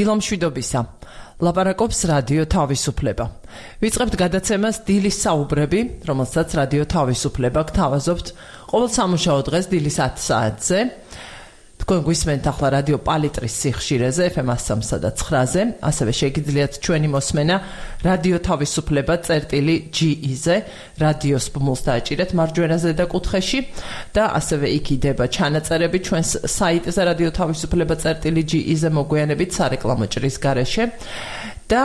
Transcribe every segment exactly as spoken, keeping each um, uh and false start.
დილამშვიდობისა. ლაპარაკობს რადიო თავისუფლება. ვიწყებთ გადაცემას დილის საუბრები, რომელსაც რადიო თავისუფლება გთავაზობთ ყოველ სამუშაო დღეს დილის ათი საათზე. თქვენ გვისმენთ ახლა რადიო პალიტრის სიხშირეზე ეფ ემ სამსა და ცხრაზე, ასევე შეგიძლიათ ჩვენი მოსმენა რადიო თავისუფლება წერტილი ჯი ი-ზე, რადიოს ბმულს დააჭირეთ მარჯვენაზე და კუთხეში და ასევე იქ იდება ჩანაწერები ჩვენს საიტზე რადიო თავისუფლება წერტილი ჯი ი-ზე მოგვიანებით სარეკლამო ჭრის გარეშე და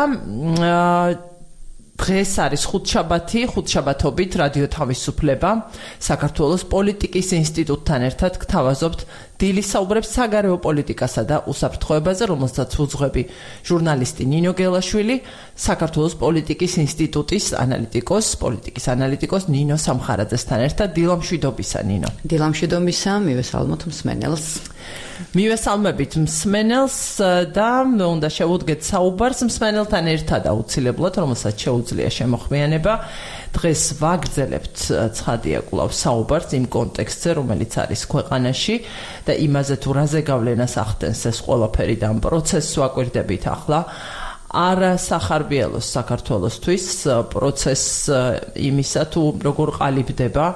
დღეს არის ხუთშაბათი, ხუთშაბათობით რადიო თავისუფლება საქართველოს პოლიტიკის ინსტიტუტთან ერთად გთავაზობთ დილის საუბრებს საგარეო პოლიტიკასა და უსაფრთხოებაზე, რომელსაც უძღვები ჟურნალისტი ნინო გელაშვილი, საქართველოს პოლიტიკის ინსტიტუტის ანალიტიკოს, პოლიტიკის ანალიტიკოს ნინო სამხარაძესთან ერთად. დილამშვიდობისა, ნინო. დილამშვიდობისა, მივესალმოთ მსმენელს. მივესალმებით მსმენელს და უნდა შევუდგეთ საუბარს მსმენელთან ერთად აუცილებლად, რომელსაც შეუძლია შემოხმიანება. დღეს ვაგრძელებთ ცხადია კვლავ საუბარს იმ კონტექსტზე, რომელიც არის ქვეყანაში და იმაზე თუ რაზე გავლენას ახდენს ეს ყველაფერი და ამ პროცესს ვაკვირდებით ახლა. არა სახარბიელოს საქართველოსთვის პროცესს იმისა თუ როგორ ყალიბდება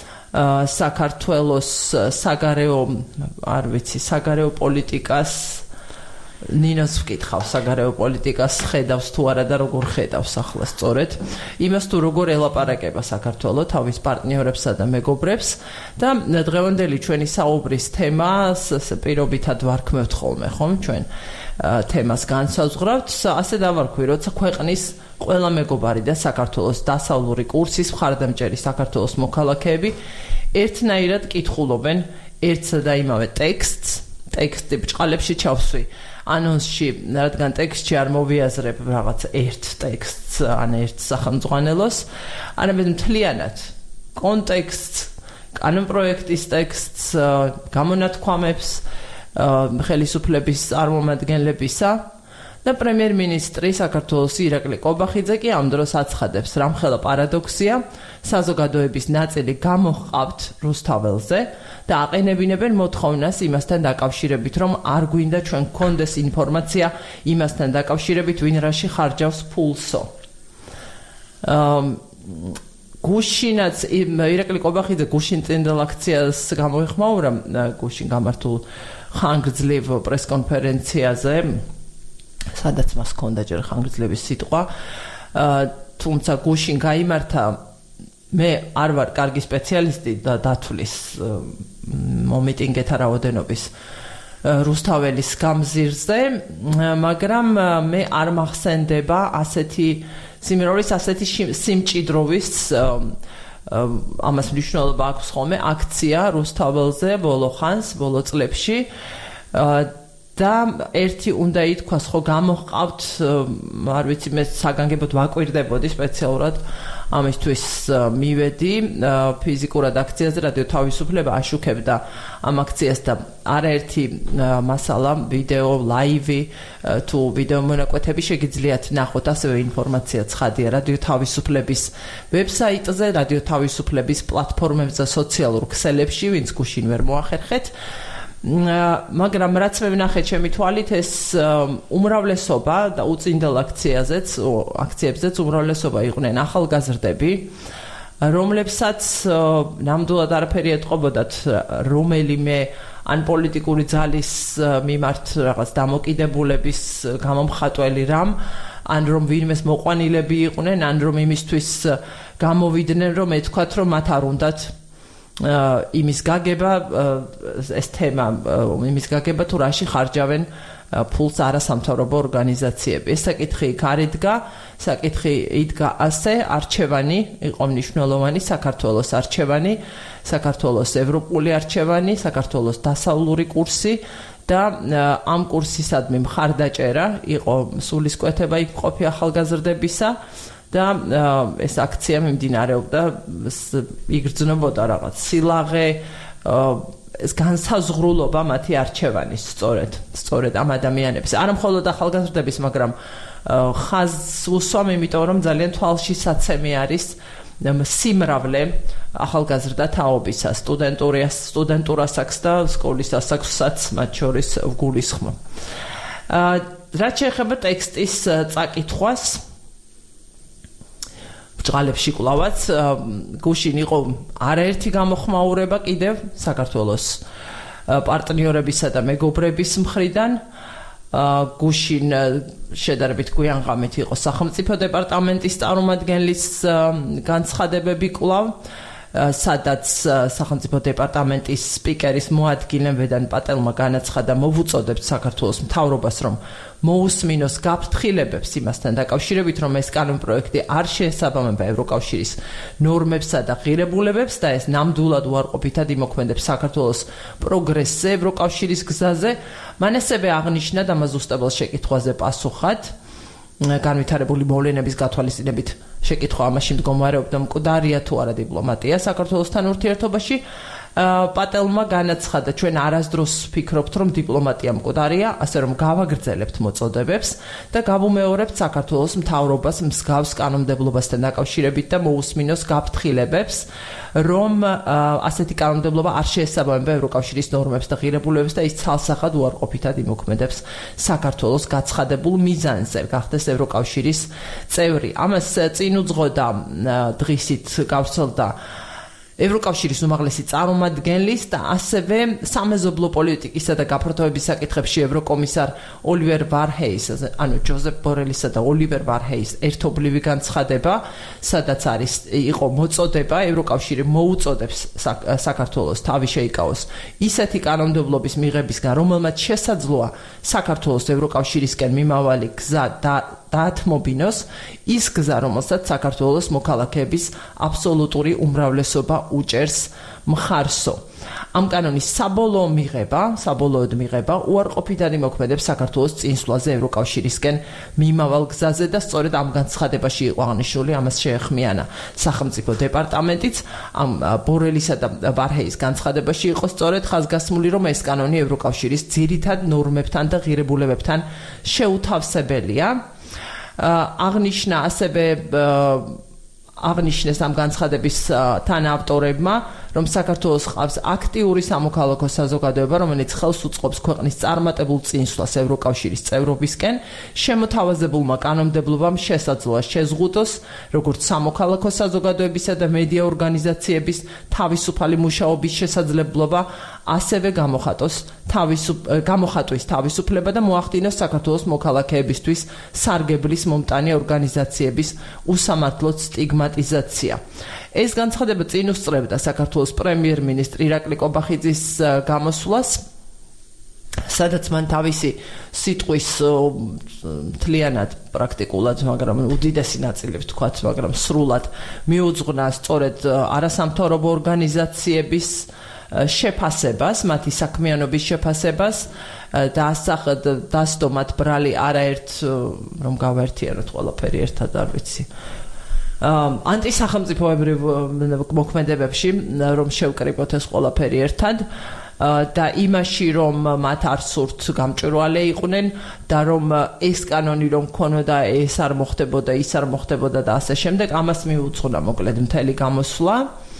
საქართველოს საგარეო, არ ვიცი, საგარეო პოლიტიკას ნინოს ვკითხავ, საგარეო პოლიტიკას ხედავს თუ არა და როგორ ხედავს ახლა სწორედ იმას თუ როგორ ელაპარაკება საქართველო თავის პარტნიორებსა და მეგობრებს და დღევანდელი ჩვენი საუბრის თემას პირობითად ვარქმევთ ხოლმე, ხომ ჩვენ თემას განსაზღვრავთ, ასე დავარქვი, როცა ქვეყნის ყველა მეგობარი და საქართველოს დასავლური კურსის მხარდამჭერი საქართველოს მოქალაქეები ერთნაირად კითხულობენ ერთსა და იმავე ტექსტს, ტექსტი ბრჭყალებში ჩავსვი ანონსში, რადგან ტექსტში არ მოვიაზრებ რაღაც ერთ ტექსტს, ან ერთ სახელმძღვანელოს, არამედ მთლიანად კონტექსტს, კანონპროექტის ტექსტს, გამონათქვამებს, ხელისუფლების წარმომადგენლებისა და პრემიერ-მინისტრი საქართველოს ირაკლი კობახიძე კი ამ დროს აცხადებს, რამხელა პარადოქსია, საზოგადოების ნაწილი გამოჰყავთ რუსთაველზე და აყენებინებენ მოთხოვნას იმასთან დაკავშირებით, რომ არ გვინდა ჩვენ გქონდეს ინფორმაცია იმასთან დაკავშირებით, ვინ რაში ხარჯავს ფულსო. გუშინაც ირაკლი კობახიძე გუშინ წინდელ აქციას გამოიხმაურა გუშინ გამართულ ხანგრძლივ პრესკონფერენციაზე, სადაც მას ჰქონდა ჯერ ხანგრძლივი სიტყვა, თუმცა გუშინ გაიმართა. მე არ ვარ კარგი სპეციალისტი და დათვლის მომიტინგეთა რაოდენობის რუსთაველის გამზირზე, მაგრამ მე არ მახსენდება ასეთი სიმრავლეს, ასეთი სიმჭიდროვის ამას მნიშვნელობა აქვს ხოლმე აქცია რუსთაველზე ბოლო ხანს, ბოლო წლებში და ერთი უნდა ითქვას, ხო გამოჰყავთ, არ ვიცი, მე საგანგებოდ ვაკვირდებოდი სპეციალურად ამისთვის მივედი ფიზიკურად აქციაზე, რადიო თავისუფლება აშუქებდა ამ აქციას და არაერთი მასალა, ვიდეო, ლაივი თუ ვიდეო მონაკვეთები შეგიძლიათ ნახოთ, ასევე ინფორმაცია ცხადია რადიო თავისუფლების ვებსაიტზე, რადიო თავისუფლების პლატფორმებზე, სოციალურ ქსელებში, ვინც გუშინ ვერ მოახერხეთ. მაგრამ რაც მე ვნახეთ ჩემი თვალით, ეს უმრავლესობა და უწინდელ აქციაზეც, აქციებზეც უმრავლესობა იყვნენ ახალგაზრდები, რომლებსაც ნამდვილად არაფერი ეტყობოდათ რომელიმე ან პოლიტიკური ძალის მიმართ რაღაც დამოკიდებულების გამომხატველი რამ, ან რომ ვინმეს მოყვანილები იყვნენ, ან რომ იმისთვის გამოვიდნენ, რომ ეთქვათ, რომ მათ არ უნდათ იმის გაგება, ეს თემა, იმის გაგება თუ რაში ხარჯავენ ფულს არასამთავრობო ორგანიზაციები. ეს საკითხი იქ არ იდგა, საკითხი იდგა ასე, არჩევანი იყო მნიშვნელოვანი, საქართველოს არჩევანი, საქართველოს ევროპული არჩევანი, საქართველოს დასავლური კურსი და ამ კურსისადმი მხარდაჭერა იყო სულისკვეთება იქ მყოფი ახალგაზრდებისა. და ეს აქცია მიმდინარეობდა, იგრძნობოდა რაღაც სილაღე, ეს განსაზღვრულობა მათი არჩევანის, სწორედ, სწორედ ამ ადამიანების. არა მხოლოდ ახალგაზრდების, მაგრამ ხაზს უსვამ, იმიტომ რომ ძალიან თვალშისაცემი არის სიმრავლე ახალგაზრდა თაობისა, სტუდენტურასაც და სკოლის ასაკსაც მათ შორის ვგულისხმობ. რაც შეეხება ტექსტის წაკითხვას ბჭყალებში კლავაც გუშინ იყო არაერთი გამოხმაურება კიდევ საქართველოს პარტნიორებისა და მეგობრების მხრიდან გუშინ შედარებით გვიანღამით იყო სახელმწიფო დეპარტამენტის წარმომადგენლის განცხადებები კვლავ სადაც სახელმწიფო დეპარტამენტის სპიკერის მოადგილემ ვედან პატელმა განაცხადა მოვუწოდებთ საქართველოს მთავრობას რომ მოусმინოს გაფრთხილებებს იმასთან დაკავშირებით რომ ეს კანონპროექტი არ შეესაბამება ევროკავშირის ნორმებსა და ღირებულებებს და ეს ნამდვილად უარყოფითად იმოქმედებს საქართველოს პროგრესზე ევროკავშირის გზაზე მან ასევე აღნიშნა და მას უსტებელ შეკითხვაზე პასუხად განვითარებული მოვლენების გათვალისწინებით შეკითხვა ამაში მდგომარეობდა მკვდარია თუ არა დიპლომატია საქართველოსთან ურთიერთობაში პატელმა განაცხადა ჩვენ არასდროს ვფიქრობთ რომ დიპლომატია მკვდარია ასე რომ გავაგრძელებთ მოწოდებებს და გავუმეორებთ საქართველოს მთავრობას მსგავს კანონმდებლობასთან დაკავშირებით და მოусმინოს გაფრთხილებებს რომ ასეთი კანონმდებლობა არ შეესაბამება ევროკავშირის ნორმებს და ღირებულებებს და ის ცალსახად უარყოფითად იმოქმედებს საქართველოს გაცხადებულ მიზანზე გახდეს ევროკავშირის წევრი ამას წინ უძღოდა დღისით გავრცელდა ევროკავშირის უმაღლესი წარმომადგენლის და ასევე სამეზობლო პოლიტიკისა და გაფართოების საკითხებში ევროკომისარ ოლივერ ვარჰეის, ანუ ჯოზეფ ბორელისა და ოლივერ ვარჰეის ერთობლივი განცხადება, სადაც არის იყო მოწოდება ევროკავშირი მოუწოდებს საქართველოს თავი შეიკავოს ისეთი კანონმდებლობის მიღებისგან, რომელმაც შესაძლოა საქართველოს ევროკავშირისკენ მიმავალი გზა და დაათმობინოს ის გზა, რომელსაც საქართველოს მოქალაქეების აბსოლუტური უმრავლესობა უჭერს მხარსო. ამ კანონის საბოლოო მიღება, საბოლოოდ მიღება უარყოფითად იმოქმედებს საქართველოს წინსვლაზე ევროკავშირისკენ მიმავალ გზაზე და სწორედ ამ განცხადებაში იყო აღნიშნული ამას შეეხმიანა სახელმწიფო დეპარტამენტიც ამ ბორელისა და ვარჰეის განცხადებაში იყო სწორედ ხაზგასმული რომ ეს კანონი ევროკავშირის ძირითად ნორმებთან და ღირებულებებთან შეუთავსებელია. აღნიშნა ასევე აღნიშნეს ამ განცხადების თანაავტორებმა რომ საქართველოს ყავს აქტიური სამოქალაქო საზოგადოება რომელიც ხელს უწყობს ქვეყნის წარმატებულ წინსვლას ევროკავშირის წევრობისკენ შემოთავაზებულმა კანონმდებლობამ შესაძლოა შეზღუდოს როგორც სამოქალაქო საზოგადოებისა და მედია ორგანიზაციების თავისუფალი მუშაობის შესაძლებლობა ასევე გამოხატოს გამოხატვის თავისუფლება და მოახდინოს საქართველოს მოქალაქეებისთვის სარგებლის მომტანი ორგანიზაციების უსამართლოდ სტიგმატიზაცია. ეს განცხადება წინ უსწრებდა საქართველოს პრემიერ-მინისტრ ირაკლი კობახიძის გამოსვლას, სადაც მან თავისი სიტყვის მთლიანად პრაქტიკულად, მაგრამ უდიდესი ნაწილი ვთქვათ, მაგრამ სრულად მიუძღვნა სწორედ არასამთავრობო ორგანიზაციების შეფასებას, მათი საქმიანობის შეფასებას და ასახად დასდო მათ ბრალი არაერთ რომ გავაერთიანოთ ყველაფერი ერთად არ ვიცი. ანტისახელმწიფოებრივ მოქმედებებში რომ შევკრიბოთ ეს ყველაფერი ერთად და იმაში რომ მათ არ სურთ გამჭვირვალე იყვნენ და რომ ეს კანონი რომ ქონოდა ეს არ მოხდებოდა ის არ მოხდებოდა და ასე შემდეგ ამას მიუძღვნა მოკლედ მთელი გამოსვლა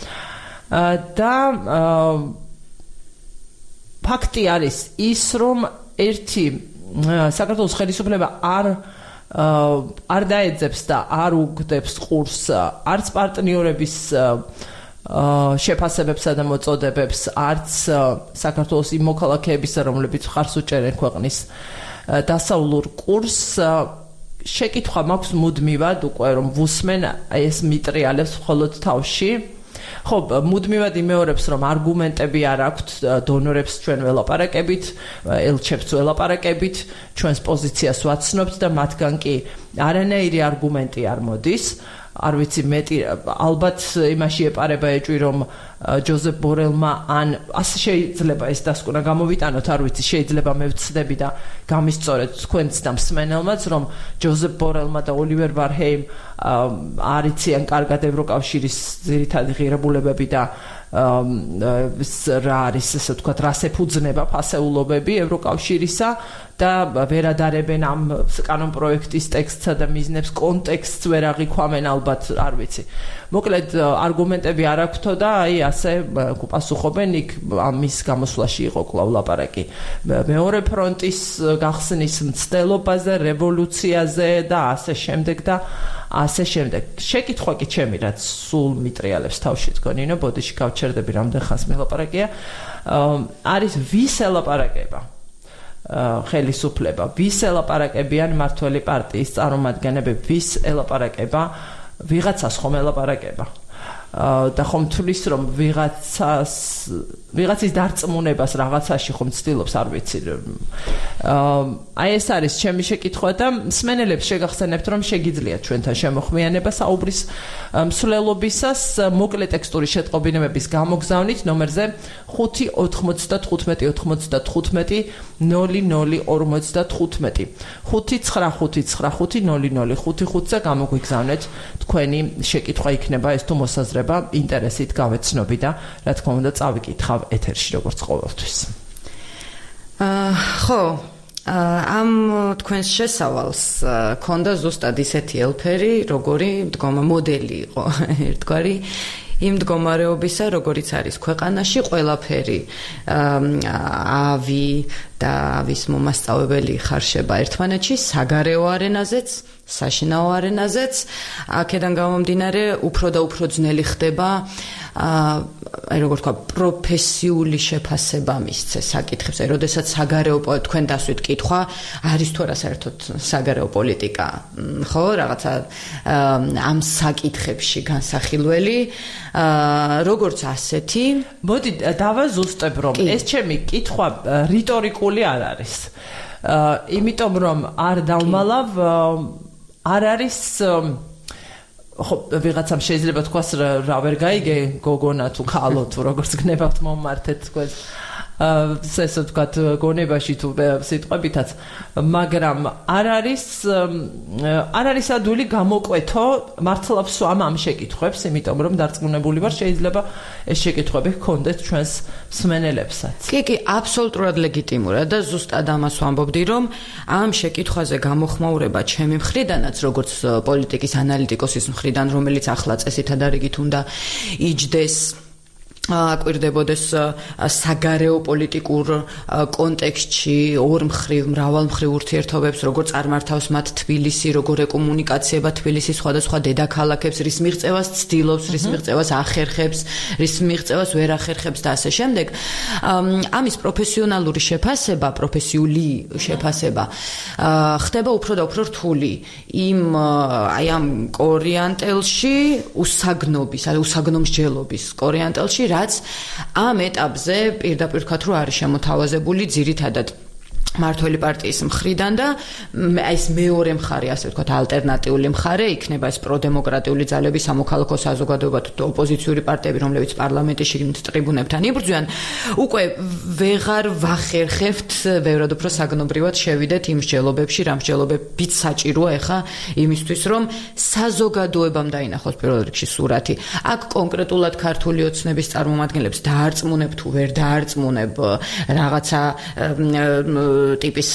და ფაქტი არის ის რომ ერთი საქართველოს ხელისუფლება არ არ დაეძებს და არ უგდებს ყურს არც პარტნიორების შეფასებებსა და მოწოდებებს არც საქართველოს იმ მოქალაქეებისა რომლებიც მხარს უჭერენ ქვეყნის დასავლურ კურსს შეკითხვა მაქვს მუდმივად უკვე რომ ვუსმენ ეს მიტრიალებს მხოლოდ თავში ხო მუდმივად იმეორებს რომ არგუმენტები არ აქვთ დონორებს ჩვენ ველაპარაკებით ელჩებს ველაპარაკებით ჩვენს პოზიციას ვაცნობთ და მათგან კი არანაირი არგუმენტი არ მოდის არ ვიცი მეტი ალბათ იმაში ეპარება ეჭვი რომ ჯოზეფ ბორელმა ან ასე შეიძლება ეს დასკვნა გამოვიტანოთ არ ვიცი შეიძლება მე ვცდები და გამისწორეთ თქვენც და მსმენელმაც რომ ჯოზეფ ბორელმა და ოლივერ ვარჰეიმ არ იციან კარგად ევროკავშირის ძირითადი ღირებულებები და რა არის ესე ვთქვათ რას ეფუძნება ფასეულობები ევროკავშირისა და ვერადარებენ ამ კანონპროექტის ტექსტსა და მიზნებს, კონტექსტს ვერ აღიქვამენ ალბათ, არ ვიცი. მოკლედ არგუმენტები არ აქვთო და აი ასე პასუხობენ იქ ამის გამოსვლაში იყო კვლავ ლაპარაკი მეორე ფრონტის გახსნის მცდელობაზე, რევოლუციაზე და ასე შემდეგ და ასე შემდეგ. შეკითხვა კი ჩემი რაც სულ მიტრიალებს თავში თქონინო, ბოდიში გავჩერდები რამდენ ხანს მილაპარაკია. არის ვის ელაპარაკება? ხელისუფლება, ვის ელაპარაკებიან მმართველი პარტიის წარმომადგენლები, ვის ელაპარაკება? ვიღაცას ხომ ელაპარაკება. და ხომ თulis რომ ვიღაცას ვიღაცის დარწმუნებას რაღაცაში ხომ ცდილობს, არ ვიცი. აი ეს არის ჩემი შეკითხვა და მსმენელებს შეგახსენებთ რომ შეგიძლიათ ჩვენთან შემოხმიანება საუბრის მსვლელობისას მოკლე ტექსტური შეტყობინებების გამოგზავნით ნომერზე ხუთი ოთხმოცდათხუთმეტი ოთხმოცდათხუთმეტი ნული ნული ორმოცდათხუთმეტი ხუთი ცხრა ხუთი ცხრა ხუთი ნული ნული ხუთი ხუთზე გამოგვიგზავნეთ თქვენი შეკითხვა იქნება ეს თუ მოსაზრება ინტერესით გავეცნობი და რა თქმა უნდა წავიკითხავ ეთერში როგორც ყოველთვის. ხო, ამ თქვენს შესავალს ქონდა ზუსტად ისეთი ელფერი, როგორი მდგომა მოდელი იყო ერთგვარი იმ მდგომარეობისა, როგორიც არის ქვეყანაში, ყველაფერი ავი და ავის მომასწავლებელი ხარშება ერთმანეთში, საგარეო არენაზეც, საშინაო არენაზეც, აქედან გამომდინარე უფრო და უფრო ძნელი ხდება აი როგორ თქვა პროფესიული შეფასება მისცე საკითხებს, აი როდესაც საგარეო თქვენ დასვით კითხვა არის თუ არა საერთოდ საგარეო პოლიტიკა, ხო, რაღაცა ამ საკითხებში განსახილველი, როგორც ასეთი. მოდი დავაზუსტებ რომ ეს ჩემი კითხვა რიტორიკული არ არის. იმიტომ რომ არ დავმალავ არ არის ხო ვიღაცამ შეიძლება თქვას რა ვერ გაიგე გოგონა თუ ქალო თუ როგორც გნებავთ მომმართეთ თქვენს ესე ვთქვათ გონებაში თუ სიტყვებითაც მაგრამ არ არის არ არის ადვილი გამოკვეთო მართლა ვსვამ ამ შეკითხვებს იმიტომ რომ დარწმუნებული ვარ შეიძლება ეს შეკითხვები ჰქონდეთ ჩვენს მსმენელებსაც. კი კი აბსოლუტურად ლეგიტიმურია და ზუსტად ამას ვამბობდი რომ ამ შეკითხვაზე გამოხმაურება ჩემი მხრიდანაც როგორც პოლიტიკის ანალიტიკოსის მხრიდან რომელიც ახლა წესითა და რიგით უნდა იჯდეს აკვირდებოდეს საგარეო პოლიტიკურ კონტექსტში ორმხრივ მრავალმხრივ ურთიერთობებს როგორ წარმართავს მათ თბილისი როგორ ეკომუნიკაციება თბილისის სხვადასხვა დედაქალაქებს რის მიღწევას ცდილობს რის მიღწევას ახერხებს რის მიღწევას ვერ ახერხებს და ასე შემდეგ ამის პროფესიონალური შეფასება პროფესიული შეფასება ხდება უფრო და უფრო რთული იმ აი ამ კორიანტელში უსაგნობის ან უსაგნომსჯელობის კორიანტელში რაც ამ ეტაპზე პირდაპირ ვთქვათ რომ არის შემოთავაზებული ძირითადად მმართველი პარტიის მხრიდან და აი ეს მეორე მხარე ასე ვთქვათ ალტერნატიული მხარე იქნება ეს პროდემოკრატიული ძალები სამოქალაქო საზოგადოება თუ ოპოზიციური პარტიები რომლებიც პარლამენტის შიგნით ტრიბუნებთან იბრძვიან უკვე ვეღარ ვახერხებთ ბევრად უფრო საგნობრივად შევიდეთ იმ მსჯელობებში რა მსჯელობებიც საჭიროა ეხა იმისთვის რომ საზოგადოებამ დაინახოს პირველ რიგში სურათი აქ კონკრეტულად ქართული ოცნების წარმომადგენლებს დაარწმუნებ თუ ვერ დაარწმუნებ რაღაცა ტიპის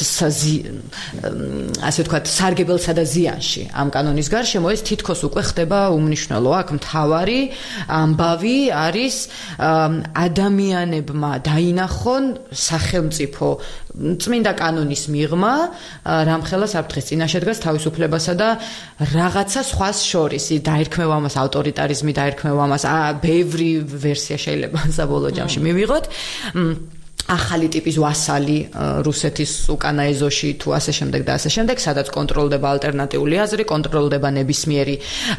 ასე ვთქვათ სარგებელსა და ზიანში ამ კანონის გარშემო ეს თითქოს უკვე ხდება უმნიშვნელო აქ მთავარი ამბავი არის ადამიანებმა დაინახონ სახელმწიფო წმინდა კანონის მიღმა რამხელა საფრთხის წინაშე დგას თავისუფლებასა და რაღაცა სხვას შორის დაერქმევა ამას ავტორიტარიზმი დაერქმევა ამას ბევრი ვერსია შეიძლება საბოლოო ჯამში მივიღოთ ახალი ტიპის ვასალი რუსეთის უკანა ეზოში თუ ასე შემდეგ და ასე შემდეგ, სადაც კონტროლდება ალტერნატიული აზრი, კონტროლდება ნებისმიერი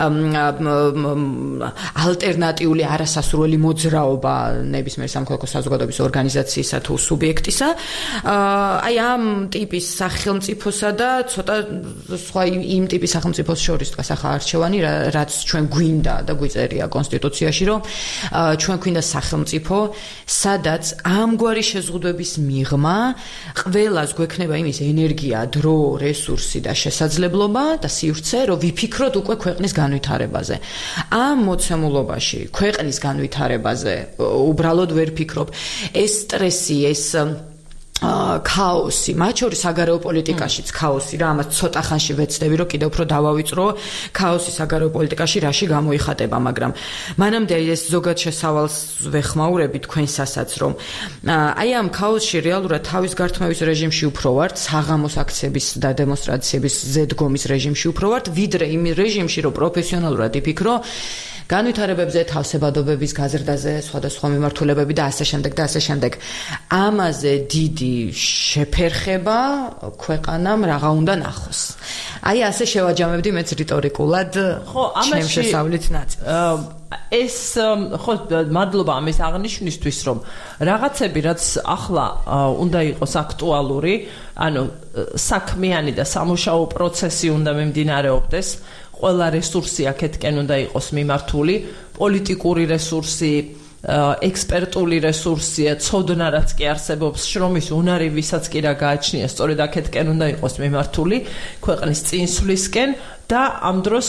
ალტერნატიული არასასურველი მოძრაობა ნებისმიერ სამოქალაქო საზოგადოების ორგანიზაციისა თუ სუბიექტისა. აი ამ ტიპის სახელმწიფოსა და ცოტა სხვა იმ ტიპის სახელმწიფოს შორის დგას ახლა არჩევანი, რაც ჩვენ გვინდა და გვიწერია კონსტიტუციაში, რომ ჩვენ გვინდა სახელმწიფო, სადაც ამგვარი შეზღუდვების მიღმა ყველას გვექნება იმის ენერგია, დრო, რესურსი და შესაძლებლობა და სივრცე, რომ ვიფიქროთ უკვე ქვეყნის განვითარებაზე. ამ მოცემულობაში ქვეყნის განვითარებაზე უბრალოდ ვერ ფიქრობ. ეს სტრესი, ეს ქაოსი, მათ შორის საგარეო პოლიტიკაშიც ქაოსი რა, ამას ცოტა ხანში ვეცდები, რომ კიდევ უფრო დავავიწრო ქაოსი საგარეო პოლიტიკაში რაში გამოიხატება, მაგრამ მანამდე ეს ზოგად შესავალს ვეხმაურები თქვენსასაც, რომ აი ამ ქაოსში რეალურად თავის გართმევის რეჟიმში უფრო ვართ, საღამოს აქციების და დემონსტრაციების ზედგომის რეჟიმში უფრო ვართ, ვიდრე იმ რეჟიმში, რომ პროფესიონალურად იფიქრო განვითარებებზე, თავსებადობების გაზრდაზე, სხვადასხვა მიმართულებები და ასე შემდეგ და ასე შემდეგ. ამაზე დიდი შეფერხება ქვეყანამ რაღა უნდა ნახოს. აი ასე შევაჯამებდი მეც რიტორიკულად ჩემ შესავლით ნაწილს. ეს ხო მადლობა ამის აღნიშვნისთვის, რომ რაღაცები რაც ახლა უნდა იყოს აქტუალური, ანუ საქმიანი და სამუშაო პროცესი უნდა მიმდინარეობდეს, ყველა რესურსი აქეთკენ უნდა იყოს მიმართული, პოლიტიკური რესურსი, ექსპერტული რესურსია, ცოდნა რაც კი არსებობს, შრომის უნარი ვისაც კი რა გააჩნია, სწორედ აქეთკენ უნდა იყოს მიმართული ქვეყნის წინსვლისკენ და ამ დროს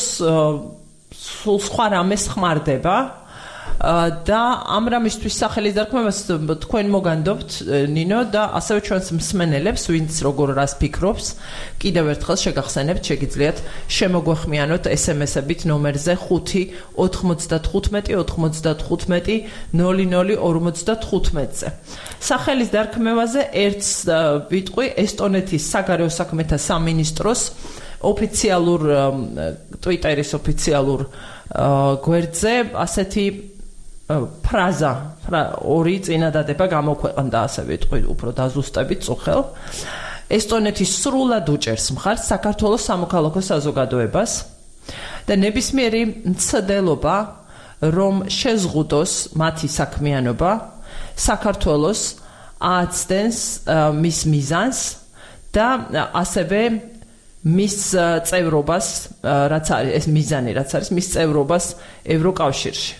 სულ სხვა რამეს ხმარდება და ამ რამისთვის სახელის დარქმევას თქვენ მოგანდობთ ნინო და ასევე ჩვენს მსმენელებს, ვინც როგორ რას ფიქრობს, კიდევ ერთხელ შეგახსენებთ, შეგიძლიათ შემოგვეხმიანოთ ესემესებით ნომერზე ხუთი ოთხმოცდათხუთმეტი ოთხმოცდათხუთმეტი ნული ნული ორმოცდათხუთმეტზე. სახელის დარქმევაზე ერთს ვიტყვი ესტონეთის საგარეო საქმეთა სამინისტროს ოფიციალურ ტვიტერის ოფიციალურ გვერდზე ასეთი ფრაზა, ორი წინადადება გამოქვეყნდა, ასე ვიტყვი, უფრო დაზუსტებით წუხელ. ესტონეთის სრულად უჭერს მხარს საქართველოს სამოქალაქო საზოგადოებას და ნებისმიერი მცდელობა, რომ შეზღუდოს მათი საქმიანობა, საქართველოს ააცდენს მის მიზანს და ასევე მის წევრობას, რაც არის ეს მიზანი, რაც არის მის წევრობას ევროკავშირში.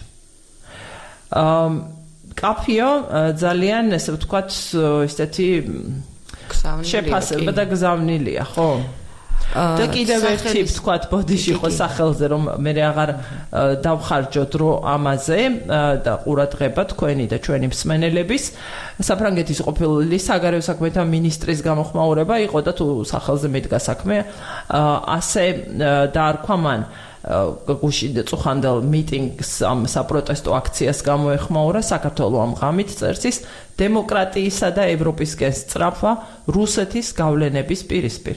კაფიო ძალიან ესე ვთქვათ, ისეთი შეფასება და გზავნილია, ხო? და კიდევ ერთი ვთქვათ ბოდიში ხო სახელზე, რომ მე აღარ დავხარჯო დრო ამაზე და ყურადღება თქვენი და ჩვენი მსმენელების, საფრანგეთის ყოფილი საგარეო საქმეთა მინისტრის გამოხმაურება იყო და თუ სახელზე მედგა საქმე, ასე დაარქვა მან გუშინ წუხანდელ მიტინგს ამ საპროტესტო აქციას გამოეხმაურა საქართველო ამ ღამით წერს ის დემოკრატიისა და ევროპისკენ სწრაფვა რუსეთის გავლენების პირისპირ.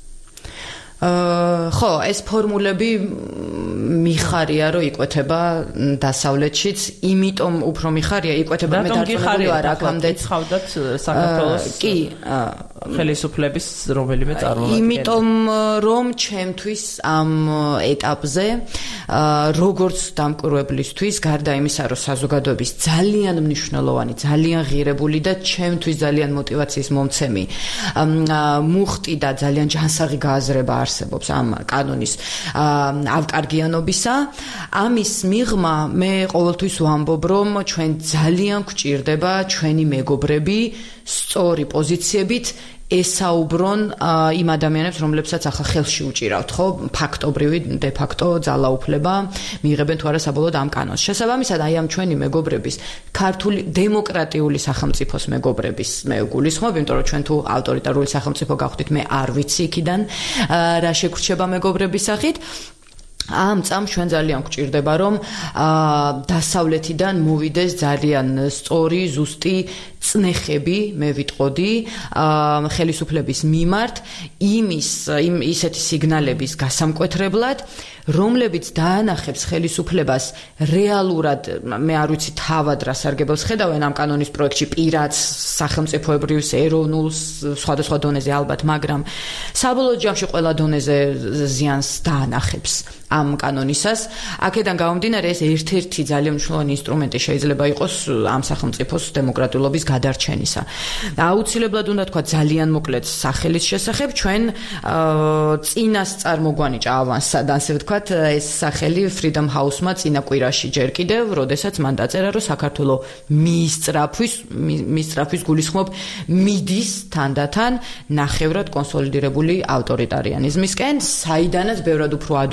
ხო, ეს ფორმულები მიხარია, რომ იკვეთება დასავლეთშიც, იმიტომ უფრო მიხარია, იკვეთება მე დარწმუნებული ვარ აქამდე ცხავდათ საქართველოს კი ხელისუფლების რომელიმე წარმომადგენელი. იმიტომ რომ ჩემთვის ამ ეტაპზე როგორც დამკვირვებლისთვის, გარდა იმისა, რომ საზოგადოების ძალიან მნიშვნელოვანი, ძალიან ღირებული და ჩემთვის ძალიან мотиваციის მომცემი მუხტი და ძალიან ჯანსაღი გააზრება არსებობს ამ კანონის ავკარგიანობისა. ამის მიღმა მე ყოველთვის ვამბობ, რომ ჩვენ ძალიან გვჭირდება ჩვენი მეგობრები სწორი პოზიციებით ესაუბრონ იმ ადამიანებს, რომლებსაც ახლა ხელში უჭირავთ, ხო, ფაქტობრივი დე ფაქტო ძალაუფლება მიიღებენ თუ არა საბოლოოდ ამ კანონს. შესაბამისად, აი ამ ჩვენი მეგობრების, ქართული დემოკრატიული სახელმწიფოს მეგობრების მე გულისხმობ, იმიტომ რომ ჩვენ თუ ავტორიტარული სახელმწიფო გავხდით, მე არ ვიცი იქიდან რა შეგრჩება მეგობრების სახით. ამ წამს ჩვენ ძალიან გვჭირდება, რომ დასავლეთიდან მოვიდეს ძალიან სწორი, ზუსტი წნეხები, მე ვიტყოდი, ხელისუფლების მიმართ, იმის, იმ ისეთი სიგნალების გასამკვეთრებლად, რომლებიც დაანახებს ხელისუფლებას რეალურად, მე არ ვიცი თავად რა სარგებელს ხედავენ ამ კანონის პროექტში, პირადს, სახელმწიფოებრივს, ეროვნულს, სხვადასხვა დონეზე ალბათ, მაგრამ საბოლოო ჯამში ყველა დონეზე ზიანს დაანახებს ამ კანონისას. აქედან გამომდინარე, ეს ერთ-ერთი ძალიან მნიშვნელოვანი ინსტრუმენტი შეიძლება იყოს ამ სახელმწიფოს დემოკრატიულობის გადარჩენისა. აუცილებლად უნდა თქვა ძალიან მოკლედ სახელის შესახებ, ჩვენ წინასწარმოგვანიჭა ავანსად, ასე ვთქვა, ეს სახელი Freedom House-მა წინა კვირაში ჯერ კიდევ, როდესაც მან დაწერა, რომ საქართველო მისწრაფვის, მისწრაფვის გულისხმობ მიდის თანდათან ნახევრად კონსოლიდირებული ავტორიტარიანიზმისკენ, საიდანაც ბევრად უფრო ადვილია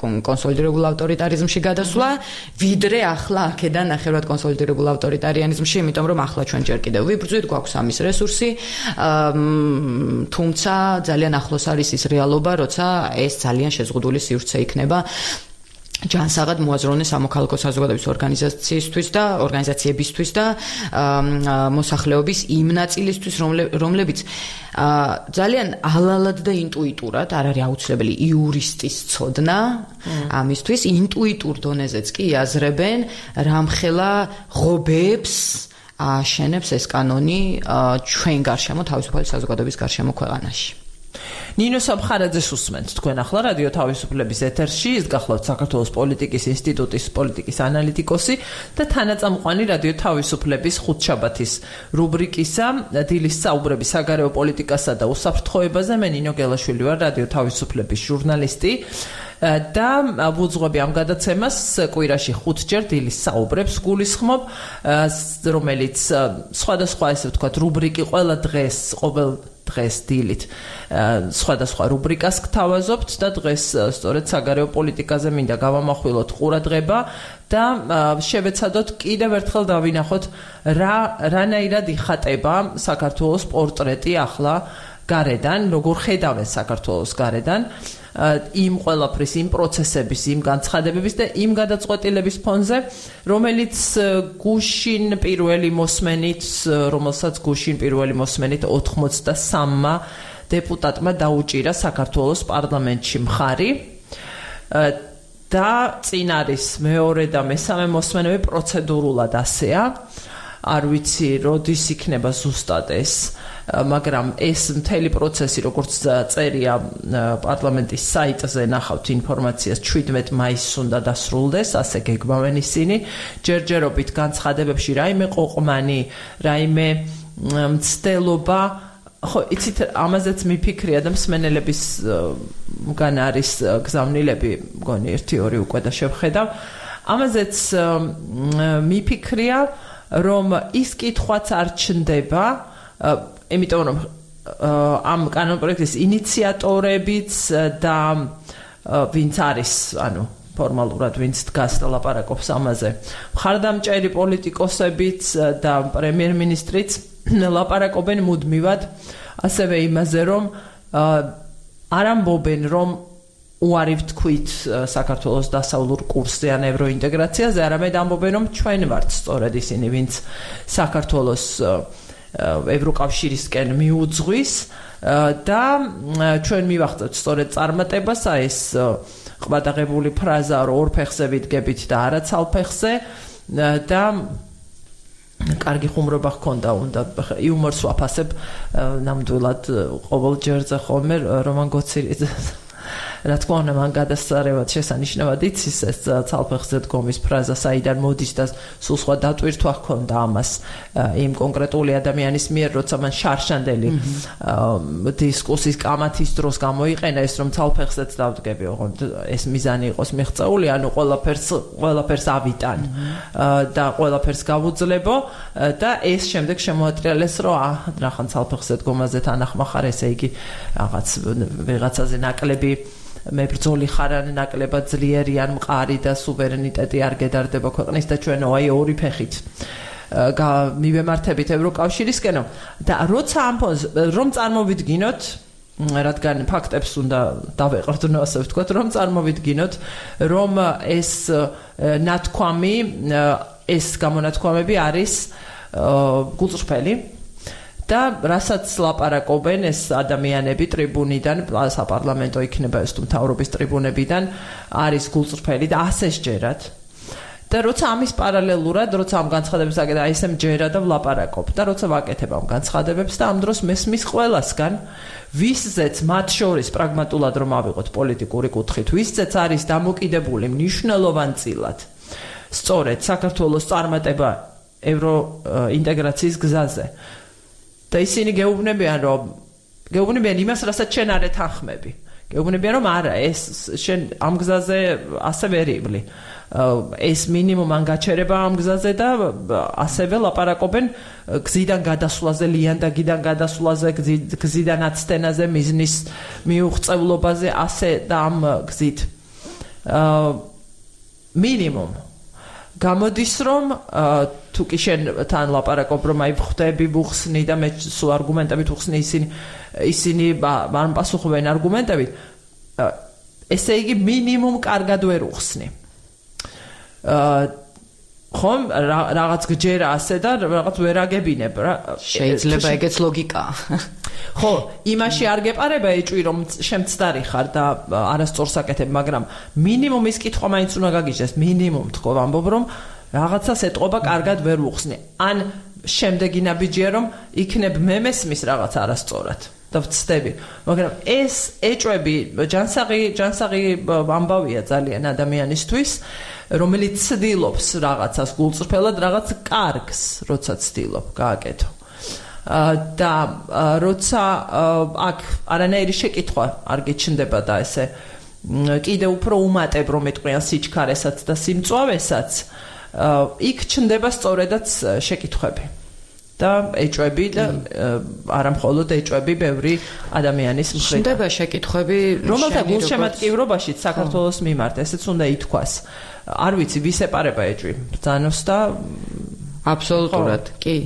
კონსოლიდირებულ ავტორიტარიზმში გადასვლა, ვიდრე ახლა აქედან ნახევრად კონსოლიდირებულ ავტორიტარიანიზმში, იმიტომ რომ ახლა ჩვენ ჯერ კიდევ ვიბრძვით, გვაქვს ამის რესურსი, თუმცა ძალიან ახლოს არის ის რეალობა, როცა ეს ძალიან შეზღუდული სივრცე იქნება ჯანსაღად მოაზროვნე სამოქალაქო საზოგადოების ორგანიზაციისთვის და ორგანიზაციებისთვის და მოსახლეობის იმ ნაწილისთვის, რომლებიც ძალიან ალალად და ინტუიტურად, არ არის აუცილებელი იურისტის ცოდნა ამისთვის, ინტუიტურ დონეზეც კი იაზრებენ, რამხელა ღობეებს აშენებს ეს კანონი ჩვენ გარშემო, თავისუფალი საზოგადოების გარშემო ქვეყანაში. ნინო სამხარაძეს უსმენთ თქვენ ახლა რადიო თავისუფლების ეთერში, ის გახლავთ საქართველოს პოლიტიკის ინსტიტუტის პოლიტიკის ანალიტიკოსი და თანაწამყვანი რადიო თავისუფლების ხუთშაბათის რუბრიკისა დილის საუბრები საგარეო პოლიტიკასა და უსაფრთხოებაზე. მე ნინო გელაშვილი ვარ, რადიო თავისუფლების ჟურნალისტი და ვუძღვები ამ გადაცემას კვირაში ხუთჯერ დილის საუბრებს გულისხმობ, რომელიც სხვადასხვა ესე ვთქვათ რუბრიკი ყველა დღეს ყოველ დღეს დილით სხვადასხვა რუბრიკას გთავაზობთ და დღეს სწორედ საგარეო პოლიტიკაზე მინდა გავამახვილოთ ყურადღება და შევეცადოთ კიდევ ერთხელ დავინახოთ რა რანაირად იხატება საქართველოს პორტრეტი ახლა გარედან, როგორ ხედავენ საქართველოს გარედან იმ ყველაფრის, იმ პროცესების, იმ განცხადებების და იმ გადაწყვეტილების ფონზე, რომელიც გუშინ პირველი მოსმენით, რომელსაც გუშინ პირველი მოსმენით ოთხმოცდასამმა დეპუტატმა დაუჭირა საქართველოს პარლამენტში მხარი და წინ არის მეორე და მესამე მოსმენები პროცედურულად ასეა. არ ვიცი, როდის იქნება ზუსტად ეს, მაგრამ ეს მთელი პროცესი, როგორც წერია პარლამენტის საიტზე, ნახავთ ინფორმაციას, შვიდმეტ მაისს უნდა დასრულდეს, ასე გეგმავენ ისინი. ჯერჯერობით განცხადებებში რაიმე ყოყმანი, რაიმე მცდელობა, ხო, იცით, ამაზეც მიფიქრია და მსმენელების მგან არის გზავნილები, მგონი ერთი ორი უკვე და შევხედავ. ამაზეც მიფიქრია, რომ ის კითხვაც არ ჩნდება, იმიტომ რომ ამ კანონპროექტის ინიციატორებიც და ვინც არის, ანუ ფორმალურად ვინც დგას და ლაპარაკობს ამაზე, მხარდამჭერი პოლიტიკოსებიც და პრემიერ-მინისტრიც ლაპარაკობენ მუდმივად ასევე იმაზე, რომ არ ამბობენ, რომ უარი ვთქვით საქართველოს დასავლურ კურსზე ან ევროინტეგრაციაზე, არამედ ამბობენ, რომ ჩვენ ვართ სწორედ ისინი, ვინც საქართველოს ევროკავშირისკენ მიუძღვის და ჩვენ მივახცევთ სწორედ წარმატებას, აი ეს ყბადაღებული ფრაზა, რომ ორ ფეხზე ვიდგებით და არა ცალფეხზე და კარგი ხუმრობა ჰქონდა, უნდა იუმორს ვაფასებ ნამდვილად ყოველ ჯერზე ხოლმე რომან გოცირიძე რა თქმა უნდა, მან გადასწარებად შესანიშნავად იცის ეს ცალფეხზე დგომის ფრაზა საიდან მოდის და სულ სხვა დატვირთვა ჰქონდა ამას იმ კონკრეტული ადამიანის მიერ, როცა მან შარშანდელი დისკუსიის კამათის დროს გამოიყენა ეს, რომ ცალფეხზეც დავდგები, ოღონდ ეს მიზანი იყოს მიღწეული, ანუ ყველაფერს ყველაფერს ავიტან და ყველაფერს გავუძლებო და ეს შემდეგ შემოატრიალეს, რომ აა რახან ცალფეხზე დგომაზე თანახმახარ, ესე იგი რაღაც ვიღაცაზე ნაკლები მებრძოლი ხარ ან ნაკლებად ძლიერი ან მყარი და სუვერენიტეტი არ გედარდება ქვეყნის და ჩვენო აი ორი ფეხით მივემართებით ევროკავშირისკენო და როცა ამ რომ წარმოვიდგინოთ, რადგან ფაქტებს უნდა დავეყრდნო, ასე ვთქვათ, რომ წარმოვიდგინოთ, რომ ეს ნათქვამი, ეს გამონათქვამები არის გულწრფელი და რასაც ლაპარაკობენ ეს ადამიანები ტრიბუნიდან, საპარლამენტო იქნება ეს თუ მთავრობის ტრიბუნებიდან, არის გულწრფელი და ასე სჯერათ. და როცა ამის პარალელურად, როცა ამ განცხადებებს აკეთებ, აი ესე მჯერა და ვლაპარაკობ და როცა ვაკეთებ ამ განცხადებებს და ამ დროს მესმის ყველასგან, ვისზეც მათ შორის პრაგმატულად რომ ავიღოთ პოლიტიკური კუთხით, ვისზეც არის დამოკიდებული მნიშვნელოვანწილად სწორედ საქართველოს წარმატება ევროინტეგრაციის გზაზე. და ისინი გეუბნებიან, რომ გეუბნებიან იმას, რასაც შენ არ ეთანხმები. გეუბნებიან, რომ არა, ეს შენ ამ გზაზე ასე ვერ ივლი. ეს მინიმუმ ან გაჩერება ამ გზაზე და ასევე ლაპარაკობენ გზიდან გადასვლაზე, ლიანდაგიდან გადასვლაზე, გზიდან აცდენაზე, მიზნის მიუღწევლობაზე, ასე და ამ გზით მინიმუმ გამოდის რომ თუ კი შენ თან ლაპარაკობ რომ აი ხვდები ვუხსნი და მე სულ არგუმენტებით ვუხსნი ისინი ისინი არ პასუხობენ არგუმენტებით ესე იგი მინიმუმ კარგად ვერ უხსნი ხომ რაღაც გჯერა ასე და რაღაც ვერ აგებინებ რა შეიძლება ეგეც ლოგიკა ხო იმაში არ გეპარება ეჭვი რომ შემცდარი ხარ და არასწორს აკეთებ მაგრამ მინიმუმ ის კითხვა მაინც უნდა გაგიჟდეს მინიმუმ თქო ვამბობ რომ რაღაცას ეტყობა კარგად ვერ უხსნი ან შემდეგი ნაბიჯია რომ იქნებ მე მესმის რაღაც არასწორად და ვცდები მაგრამ ეს ეჭვები ჯანსაღი ჯანსაღი ამბავია ძალიან ადამიანისთვის რომელიც ცდილობს რაღაცას გულწრფელად რაღაც კარგს როცა ცდილობ გააკეთო და როცა აქ არანაირი შეკითხვა არ გიჩნდება და ესე კიდე უფრო უმატებ რომ ეტყვიან სიჩქარესაც და სიმწვავესაც იქ ჩნდება სწორედაც შეკითხვები და ეჭვები და არა მხოლოდ ეჭვები ბევრი ადამიანის მხრიდან ჩნდება შეკითხვები რომელთა გულშემატკივრობაშიც საქართველოს მიმართ ესეც უნდა ითქვას არ ვიცი ვის ეპარება ეჭვი ბრძანოს და აბსოლუტურად კი